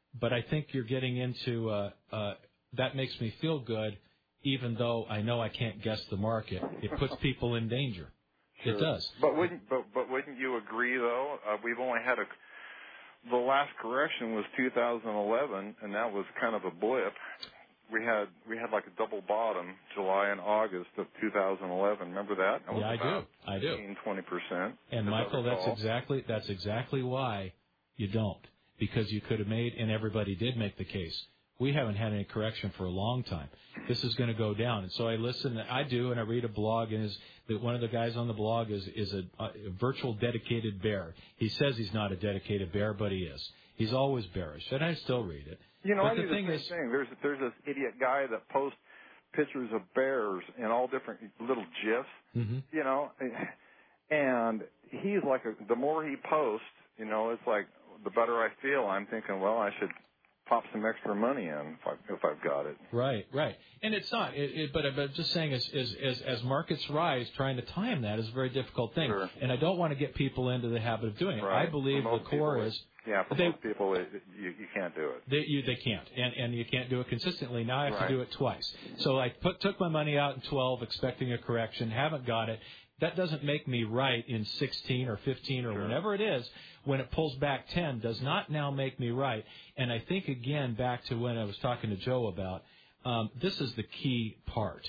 But I think you're getting into that makes me feel good, even though I know I can't guess the market. It puts people in danger. Sure. It does. But wouldn't you agree though? We've only had the last correction was 2011, and that was kind of a blip. We had like a double bottom, July and August of 2011. Remember that? That was I do. 15-20%. And Michael, that's exactly why you don't, because you could have made, and everybody did make the case. We haven't had any correction for a long time. This is going to go down. And so I listen, I do, and I read a blog, and one of the guys on the blog is a virtual dedicated bear. He says he's not a dedicated bear, but he is. He's always bearish, and I still read it. You know, but I do the same thing. There's this idiot guy that posts pictures of bears in all different little GIFs, you know, and he's like, the more he posts, you know, it's like the better I feel. I'm thinking, well, I should pop some extra money in if I've got it. Right. And it's not. But I'm just saying, as markets rise, trying to time that is a very difficult thing. Sure. And I don't want to get people into the habit of doing it. Right. I believe the core is. Yeah, for most people, you can't do it. They can't, and you can't do it consistently. Now I have to do it twice. So I took my money out in 12, expecting a correction, haven't got it. That doesn't make me right in 16 or 15 or whenever it is. When it pulls back 10, does not now make me right. And I think, again, back to when I was talking to Joe about, this is the key part.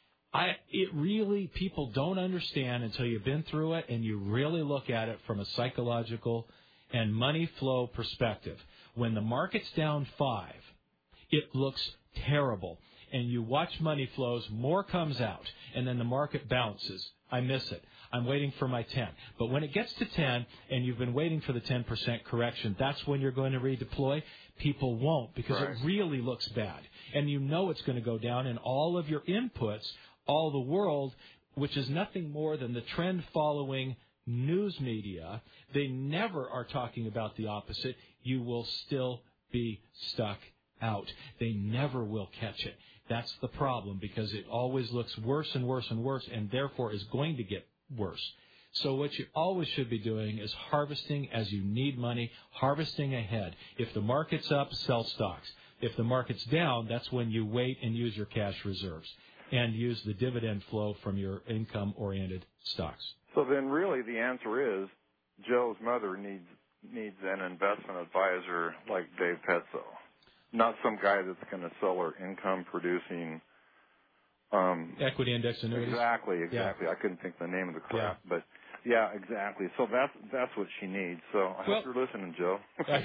People don't understand until you've been through it and you really look at it from a psychological and money flow perspective. When the market's down 5, it looks terrible. And you watch money flows, more comes out, and then the market bounces. I miss it. I'm waiting for my 10. But when it gets to 10 and you've been waiting for the 10% correction, that's when you're going to redeploy. People won't, because it really looks bad. And you know it's going to go down, and all of your inputs, all the world, which is nothing more than the trend-following news media, they never are talking about the opposite. You will still be stuck out. They never will catch it. That's the problem, because it always looks worse and worse and worse, and therefore is going to get worse. So what you always should be doing is harvesting as you need money, harvesting ahead. If the market's up, sell stocks. If the market's down, that's when you wait and use your cash reserves and use the dividend flow from your income-oriented stocks. So then really the answer is Joe's mother needs an investment advisor like Dave Petzo, not some guy that's going to sell her income-producing equity index annuities. Exactly. Yeah. I couldn't think the name of the crap, but yeah, exactly. So that's what she needs. So I hope you're listening, Joe.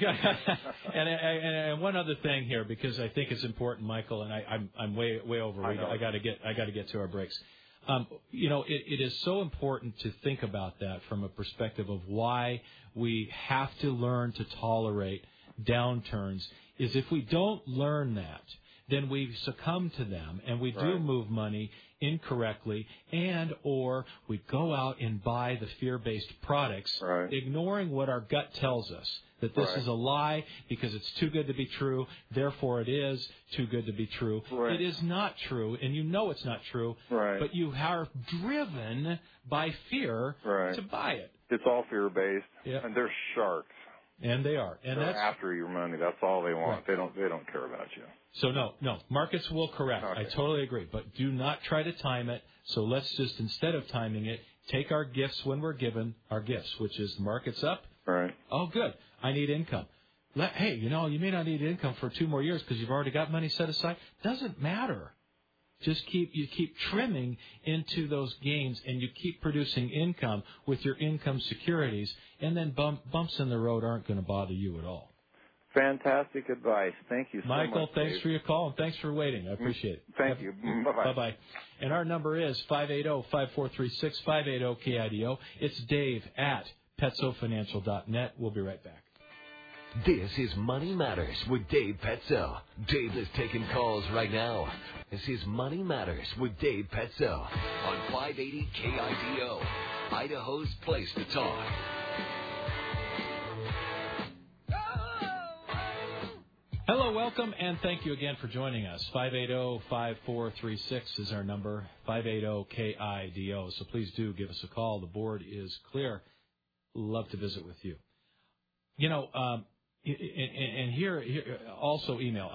and one other thing here, because I think it's important, Michael, and I'm way over. I got to get to our breaks. It is so important to think about that from a perspective of why we have to learn to tolerate downturns. Is if we don't learn that, then we succumb to them, and we do move money incorrectly, and or we go out and buy the fear-based products, ignoring what our gut tells us, that this is a lie because it's too good to be true, therefore it is too good to be true. It is not true, and you know it's not true, but you are driven by fear to buy it. It's all fear-based, and they're sharks. And they are. And they're after your money. That's all they want. They don't care about you. So no. Markets will correct. I totally agree. But do not try to time it. So let's just, instead of timing it, take our gifts when we're given our gifts, which is the market's up. Oh, good. I need income. Hey, you may not need income for 2 more years because you've already got money set aside. Doesn't matter. Just keep trimming into those gains, and you keep producing income with your income securities, and then bumps in the road aren't going to bother you at all. Fantastic advice. Thank you so much, Michael, thanks Dave. for your call, and thanks for waiting. I appreciate it. Thank you. Bye-bye. Bye-bye. And our number is 580-5436, 580-KIDO. It's Dave at PetsoFinancial.net. We'll be right back. This is Money Matters with Dave Petzo. Dave is taking calls right now. This is Money Matters with Dave Petzo on 580 KIDO, Idaho's place to talk. Hello, welcome, and thank you again for joining us. 580-5436 is our number, 580-KIDO. So please do give us a call. The board is clear. Love to visit with you. And here also email,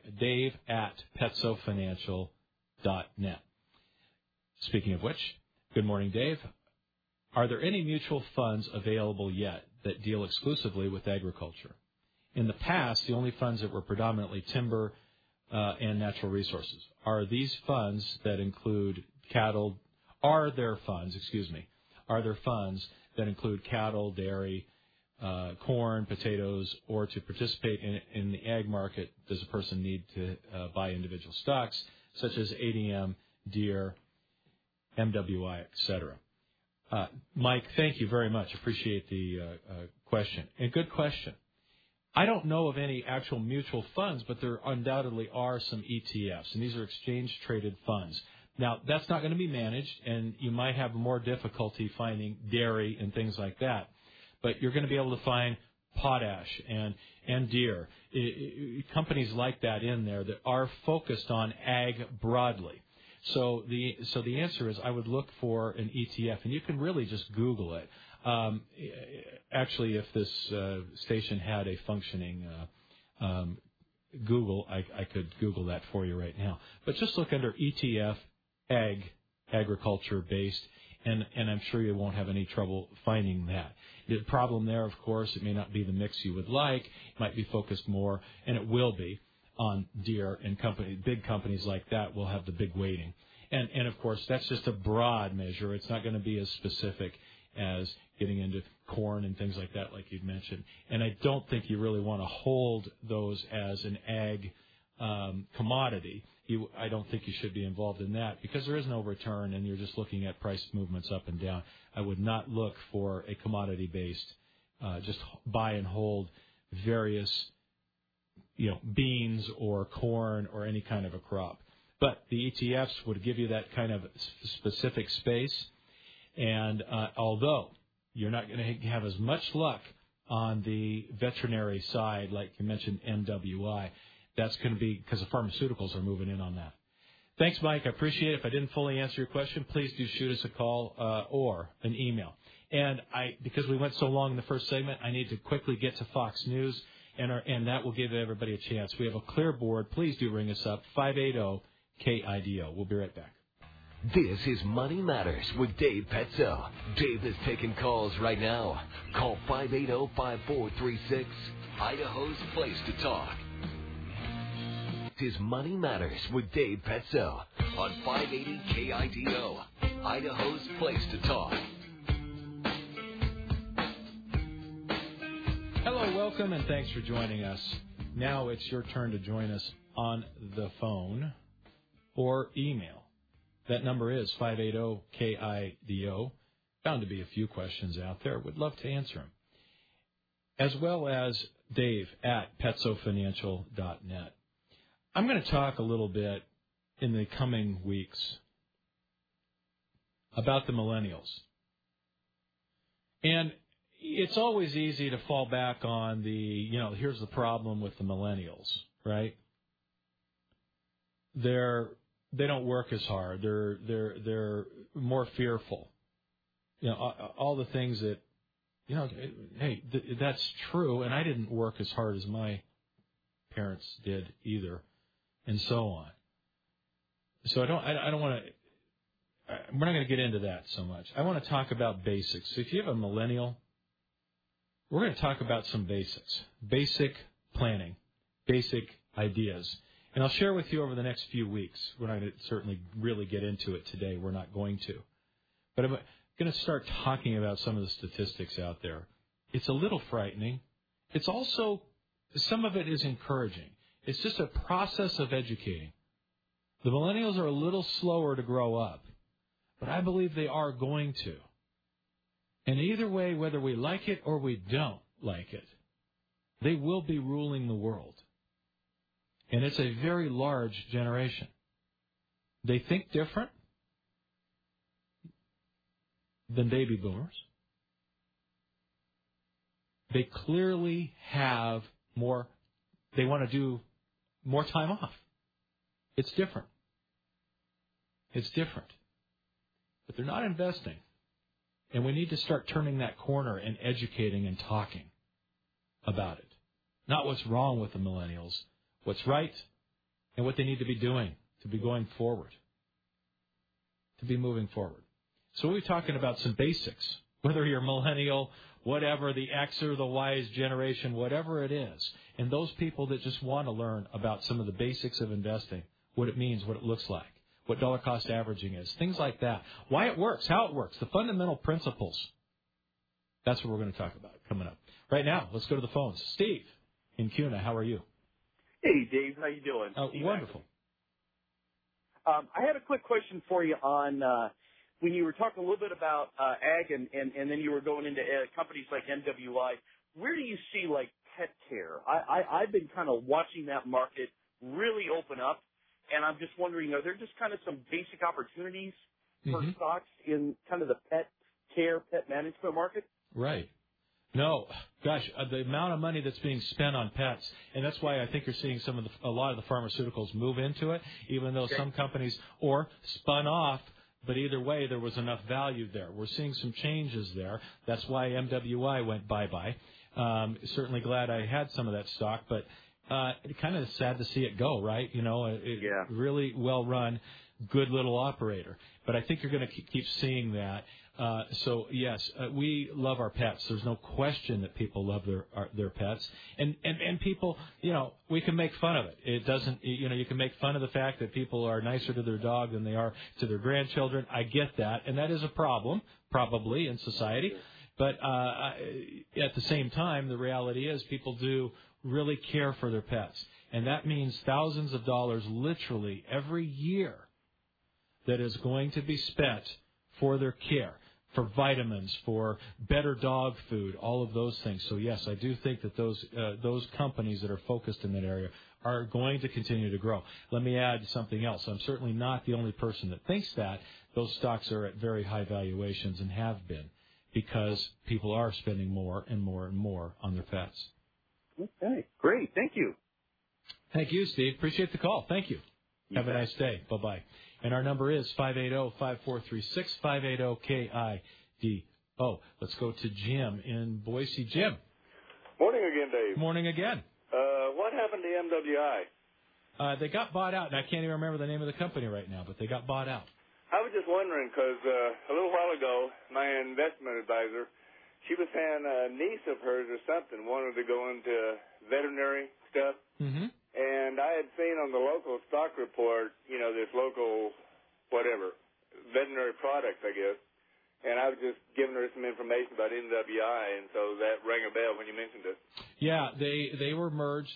Dave@PetsoFinancial.net. Speaking of which, good morning, Dave. Are there any mutual funds available yet that deal exclusively with agriculture? In the past, the only funds that were predominantly timber and natural resources. Are there funds that include cattle, dairy, corn, potatoes, or to participate in the ag market, does a person need to buy individual stocks such as ADM, Deere, MWI, etc.? Mike, thank you very much. Appreciate the question. And good question. I don't know of any actual mutual funds, but there undoubtedly are some ETFs, and these are exchange-traded funds. Now, that's not going to be managed, and you might have more difficulty finding dairy and things like that. But you're going to be able to find potash and Deere, companies like that in there that are focused on ag broadly. So the answer is I would look for an ETF, and you can really just Google it. Actually, if this station had a functioning Google, I could Google that for you right now. But just look under ETF, agriculture-based, and I'm sure you won't have any trouble finding that. The problem there, of course, it may not be the mix you would like. It might be focused more, and it will be, on Deere and big companies like that will have the big weighting. And of course, that's just a broad measure. It's not going to be as specific as getting into corn and things like that, like you've mentioned. And I don't think you really want to hold those as an ag commodity. I don't think you should be involved in that because there is no return, and you're just looking at price movements up and down. I would not look for a commodity-based, just buy and hold various, beans or corn or any kind of a crop. But the ETFs would give you that kind of specific space. And although you're not going to have as much luck on the veterinary side, like you mentioned, MWI, that's going to be because the pharmaceuticals are moving in on that. Thanks, Mike. I appreciate it. If I didn't fully answer your question, please do shoot us a call or an email. And because we went so long in the first segment, I need to quickly get to Fox News, and that will give everybody a chance. We have a clear board. Please do ring us up, 580-KIDO. We'll be right back. This is Money Matters with Dave Petso. Dave is taking calls right now. Call 580-5436, Idaho's place to talk. This is Money Matters with Dave Petso on 580 KIDO, Idaho's place to talk. Hello, welcome, and thanks for joining us. Now it's your turn to join us on the phone or email. That number is 580-KIDO. Bound to be a few questions out there. Would love to answer them. As well as Dave@PetsoFinancial.net. I'm going to talk a little bit in the coming weeks about the millennials. And it's always easy to fall back on here's the problem with the millennials, right? They don't work as hard. They're more fearful. All the things that, hey, that's true, and I didn't work as hard as my parents did either, and so on. So I don't want to. We're not going to get into that so much. I want to talk about basics. So if you have a millennial, we're going to talk about some basics, basic planning, basic ideas. And I'll share with you over the next few weeks. We're not going to certainly really get into it today. We're not going to. But I'm going to start talking about some of the statistics out there. It's a little frightening. It's also, some of it is encouraging. It's just a process of educating. The millennials are a little slower to grow up, but I believe they are going to. And either way, whether we like it or we don't like it, they will be ruling the world. And it's a very large generation. They think different than baby boomers. They clearly have more, they want to do more time off. It's different. It's different. But they're not investing. And we need to start turning that corner and educating and talking about it. not what's wrong with the millennials, what's right and what they need to be doing to be going forward, to be moving forward. So we're talking about some basics, whether you're millennial, whatever, the X or the Y's generation, whatever it is, and those people that just want to learn about some of the basics of investing, what it means, what it looks like, what dollar cost averaging is, things like that, why it works, how it works, the fundamental principles. That's what we're going to talk about coming up. Right now, let's go to the phones. Steve in Cuna, how are you? Hey, Dave, how you doing? Wonderful. I had a quick question for you on when you were talking a little bit about ag and then you were going into companies like MWI. Where do you see, like, pet care? I've been kind of watching that market really open up, and I'm just wondering, are there just kind of some basic opportunities for stocks in kind of the pet care, pet management market? Right. No, gosh, the amount of money that's being spent on pets, and that's why I think you're seeing a lot of the pharmaceuticals move into it, even though some companies or spun off, but either way there was enough value there. We're seeing some changes there. That's why MWI went bye-bye. Certainly glad I had some of that stock, but it kind of sad to see it go, right? You know, really well-run, good little operator. But I think you're going to keep seeing that. So yes, we love our pets. There's no question that people love their pets, and people, you know, we can make fun of it. It doesn't, you know, you can make fun of the fact that people are nicer to their dog than they are to their grandchildren. I get that, and that is a problem probably in society. But at the same time, the reality is people do really care for their pets, and that means thousands of dollars literally every year that is going to be spent for their care, for vitamins, for better dog food, all of those things. So, yes, I do think that those companies that are focused in that area are going to continue to grow. Let me add something else. I'm certainly not the only person that thinks that. Those stocks are at very high valuations and have been because people are spending more and more and more on their pets. Okay, great. Thank you. Thank you, Steve. Appreciate the call. Thank you. Have a nice day. Bye-bye. And our number is 580-5436, 580-KIDO. Let's go to Jim in Boise. Jim. Morning again, Dave. Morning again. What happened to MWI? They got bought out, and I can't even remember the name of the company right now, but they got bought out. I was just wondering because a little while ago, my investment advisor, she was saying a niece of hers or something wanted to go into veterinary stuff. Mm-hmm. And I had seen on the local stock report, you know, this local, whatever, veterinary products, I guess. And I was just giving her some information about MWI, and so that rang a bell when you mentioned it. Yeah, they were merged.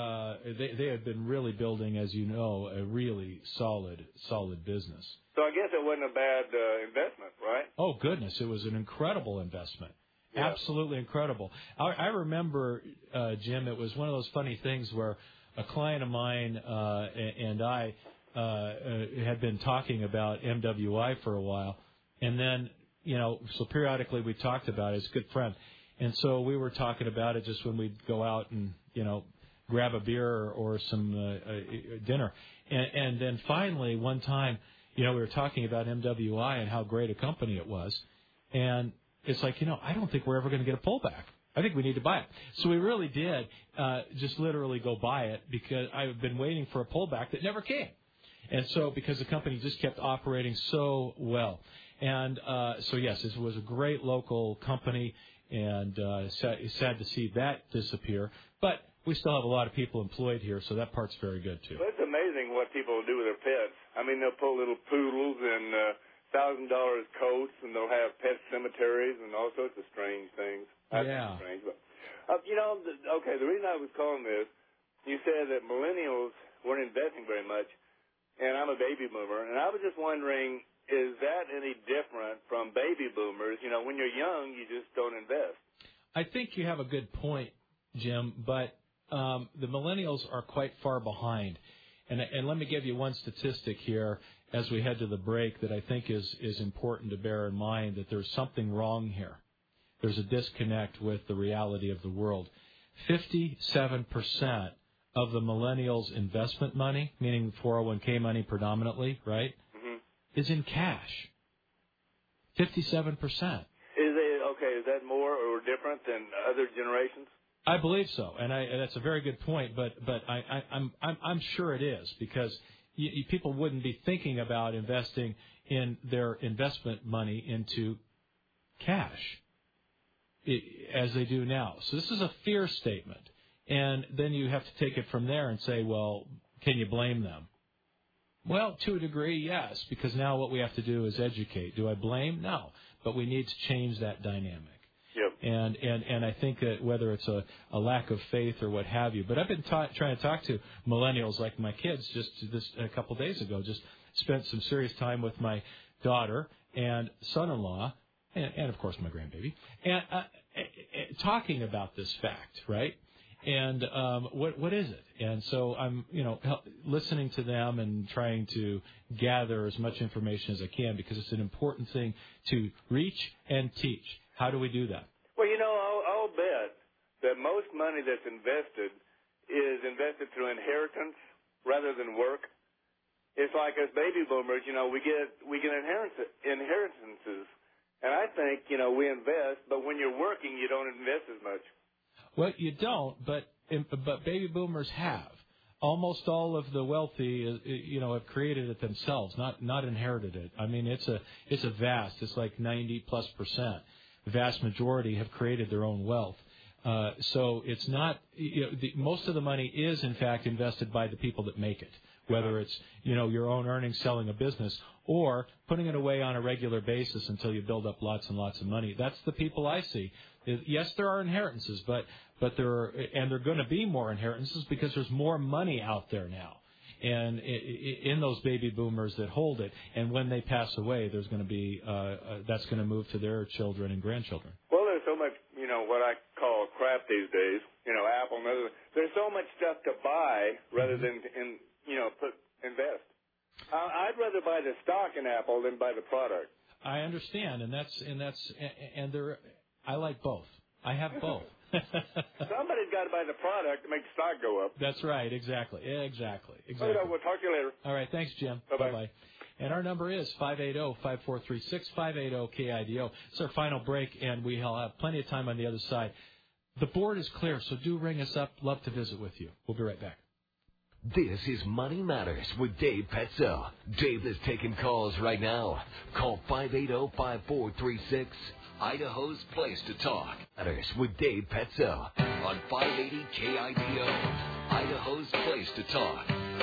They had been really building, as you know, a really solid business. So I guess it wasn't a bad investment, right? Oh, goodness. It was an incredible investment. Yeah. Absolutely incredible. I remember, Jim, it was one of those funny things where a client of mine and I had been talking about MWI for a while, and then, you know, so periodically we talked about it as a good friend, and so we were talking about it just when we'd go out and, you know, grab a beer or some dinner, and then finally one time, you know, we were talking about MWI and how great a company it was, and it's like, you know, I don't think we're ever going to get a pullback. I think we need to buy it. So we really did just literally go buy it because I've been waiting for a pullback that never came. And so because the company just kept operating so well. And so, yes, this was a great local company, and sad to see that disappear. But we still have a lot of people employed here, so that part's very good, too. Well, it's amazing what people do with their pets. I mean, they'll pull little poodles and $1,000 coats, and they'll have pet cemeteries and all sorts of strange things. Yeah. Strange, but, you know, the reason I was calling this, you said that millennials weren't investing very much, and I'm a baby boomer, and I was just wondering, is that any different from baby boomers? You know, when you're young, you just don't invest. I think you have a good point, Jim, but the millennials are quite far behind. And let me give you one statistic here as we head to the break that I think is important to bear in mind, that there's something wrong here. There's a disconnect with the reality of the world. 57% of the millennials' investment money, meaning 401k money predominantly, right, is in cash. 57%. Is that more or different than other generations? I believe so, and that's a very good point. But I'm sure it is, because people wouldn't be thinking about investing in their investment money into cash as they do now. So this is a fear statement, and then you have to take it from there and say, well, can you blame them? Well, to a degree, yes, because now what we have to do is educate. Do I blame? No, but we need to change that dynamic. Yep. And I think that whether it's a lack of faith or what have you, but I've been trying to talk to millennials like my kids just a couple of days ago. Just spent some serious time with my daughter and son-in-law, and of course my grandbaby, and talking about this fact, right? And what is it? And so I'm listening to them and trying to gather as much information as I can, because it's an important thing to reach and teach. How do we do that? Well, I'll bet that most money that's invested is invested through inheritance rather than work. It's like us baby boomers, we get inheritances, and I think we invest, but when you're working, you don't invest as much. Well, you don't, but baby boomers have. Almost all of the wealthy, have created it themselves, not inherited it. I mean, it's like 90+%. The vast majority have created their own wealth. So it's not, most of the money is, in fact, invested by the people that make it, whether it's, your own earnings selling a business or putting it away on a regular basis until you build up lots and lots of money. That's the people I see. Yes, there are inheritances, but there are going to be more inheritances because there's more money out there now. And in those baby boomers that hold it, and when they pass away, there's going to be that's going to move to their children and grandchildren. Well, there's so much, what I call crap these days. Apple and other. There's so much stuff to buy rather than invest. I'd rather buy the stock in Apple than buy the product. I understand, and I like both. I have both. Somebody's got to buy the product to make the stock go up. That's right. Exactly. We'll talk to you later. All right. Thanks, Jim. Bye-bye. And our number is 580-5436, 580-KIDO. It's our final break, and we'll have plenty of time on the other side. The board is clear, so do ring us up. Love to visit with you. We'll be right back. This is Money Matters with Dave Petzo. Dave is taking calls right now. Call 580-5436. Idaho's place to talk. Matters with Dave Petzo on 580 KIDO. Idaho's place to talk.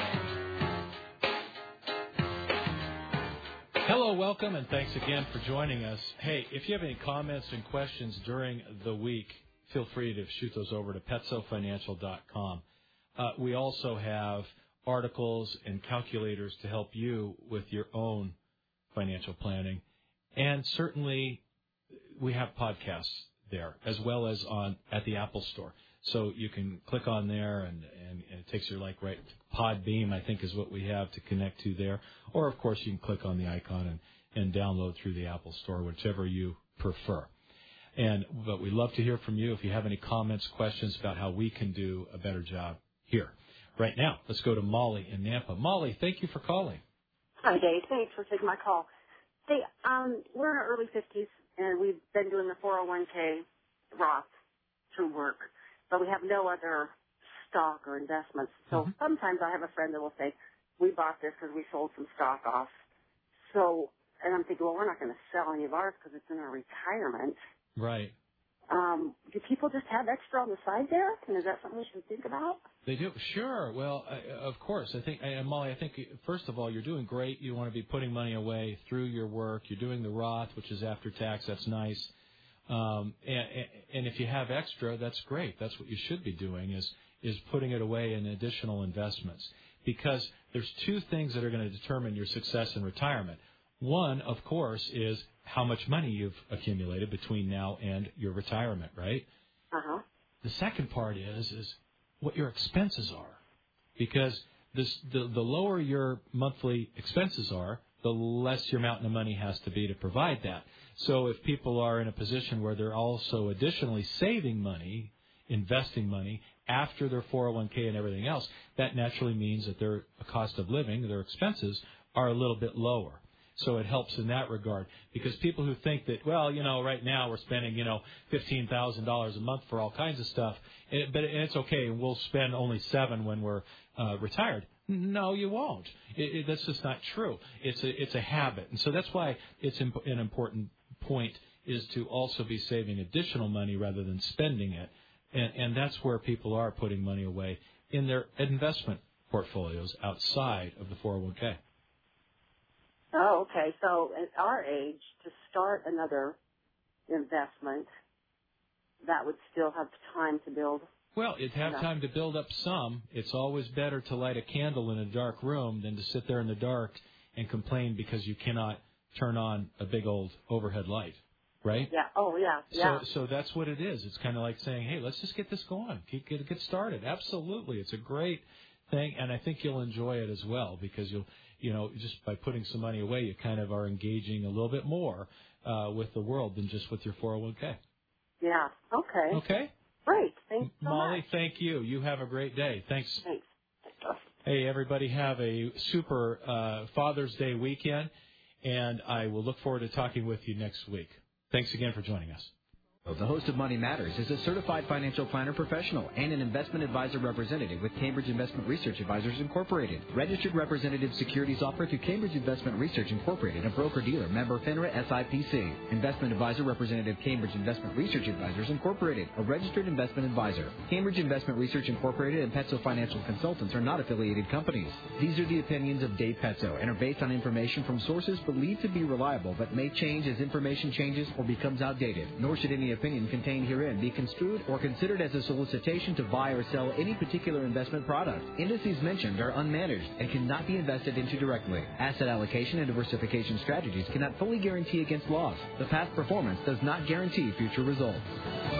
Hello, welcome, and thanks again for joining us. Hey, if you have any comments and questions during the week, feel free to shoot those over to PetzoFinancial.com. We also have articles and calculators to help you with your own financial planning, and certainly we have podcasts there as well as at the Apple Store. So you can click on there and it takes you right Podbeam, I think, is what we have to connect to there. Or, of course, you can click on the icon and download through the Apple Store, whichever you prefer. But we'd love to hear from you if you have any comments, questions about how we can do a better job here. Right now, let's go to Molly in Nampa. Molly, thank you for calling. Hi, Dave. Thanks for taking my call. Hey, we're in our early 50s, and we've been doing the 401k Roth through work, but we have no other stock or investments. So sometimes I have a friend that will say, we bought this because we sold some stock off. So, and I'm thinking, well, we're not going to sell any of ours because it's in our retirement. Right. Do people just have extra on the side there? And is that something we should think about? They do. Sure. Well, of course. I think, Molly, first of all, you're doing great. You want to be putting money away through your work. You're doing the Roth, which is after tax. That's nice. And if you have extra, that's great. That's what you should be doing is putting it away in additional investments, because there's two things that are going to determine your success in retirement. One, of course, is how much money you've accumulated between now and your retirement, right? Uh-huh. The second part is what your expenses are, because the lower your monthly expenses are, the less your mountain of money has to be to provide that. So if people are in a position where they're also additionally saving money, investing money after their 401k and everything else, that naturally means that their cost of living, their expenses, are a little bit lower. So it helps in that regard, because people who think that, well, right now we're spending, $15,000 a month for all kinds of stuff, but it's okay, and we'll spend only $7,000 when we're retired. No, you won't. That's just not true. It's a habit, and so that's why it's an important point is to also be saving additional money rather than spending it, and that's where people are putting money away in their investment portfolios outside of the 401k. Oh, okay. So at our age, to start another investment, that would still have time to build. Well, it'd have time to build up some. It's always better to light a candle in a dark room than to sit there in the dark and complain because you cannot turn on a big old overhead light, right? Yeah. Oh, yeah. Yeah. So that's what it is. It's kind of like saying, hey, let's just get this going. Get started. Absolutely. It's a great thing, and I think you'll enjoy it as well because just by putting some money away, you kind of are engaging a little bit more with the world than just with your 401k. Yeah. Okay. Okay. Great. Thanks so Molly, much. thank you. You have a great day. Thanks. Thanks. Hey, everybody, have a super Father's Day weekend, and I will look forward to talking with you next week. Thanks again for joining us. The host of Money Matters is a certified financial planner professional and an investment advisor representative with Cambridge Investment Research Advisors Incorporated. Registered representative securities offered through Cambridge Investment Research Incorporated, a broker-dealer, member FINRA SIPC. Investment advisor representative Cambridge Investment Research Advisors Incorporated, a registered investment advisor. Cambridge Investment Research Incorporated and Petso Financial Consultants are not affiliated companies. These are the opinions of Dave Petso and are based on information from sources believed to be reliable but may change as information changes or becomes outdated. Nor should any opinion contained herein be construed or considered as a solicitation to buy or sell any particular investment product. Indices mentioned are unmanaged and cannot be invested into directly. Asset allocation and diversification strategies cannot fully guarantee against loss. The past performance does not guarantee future results.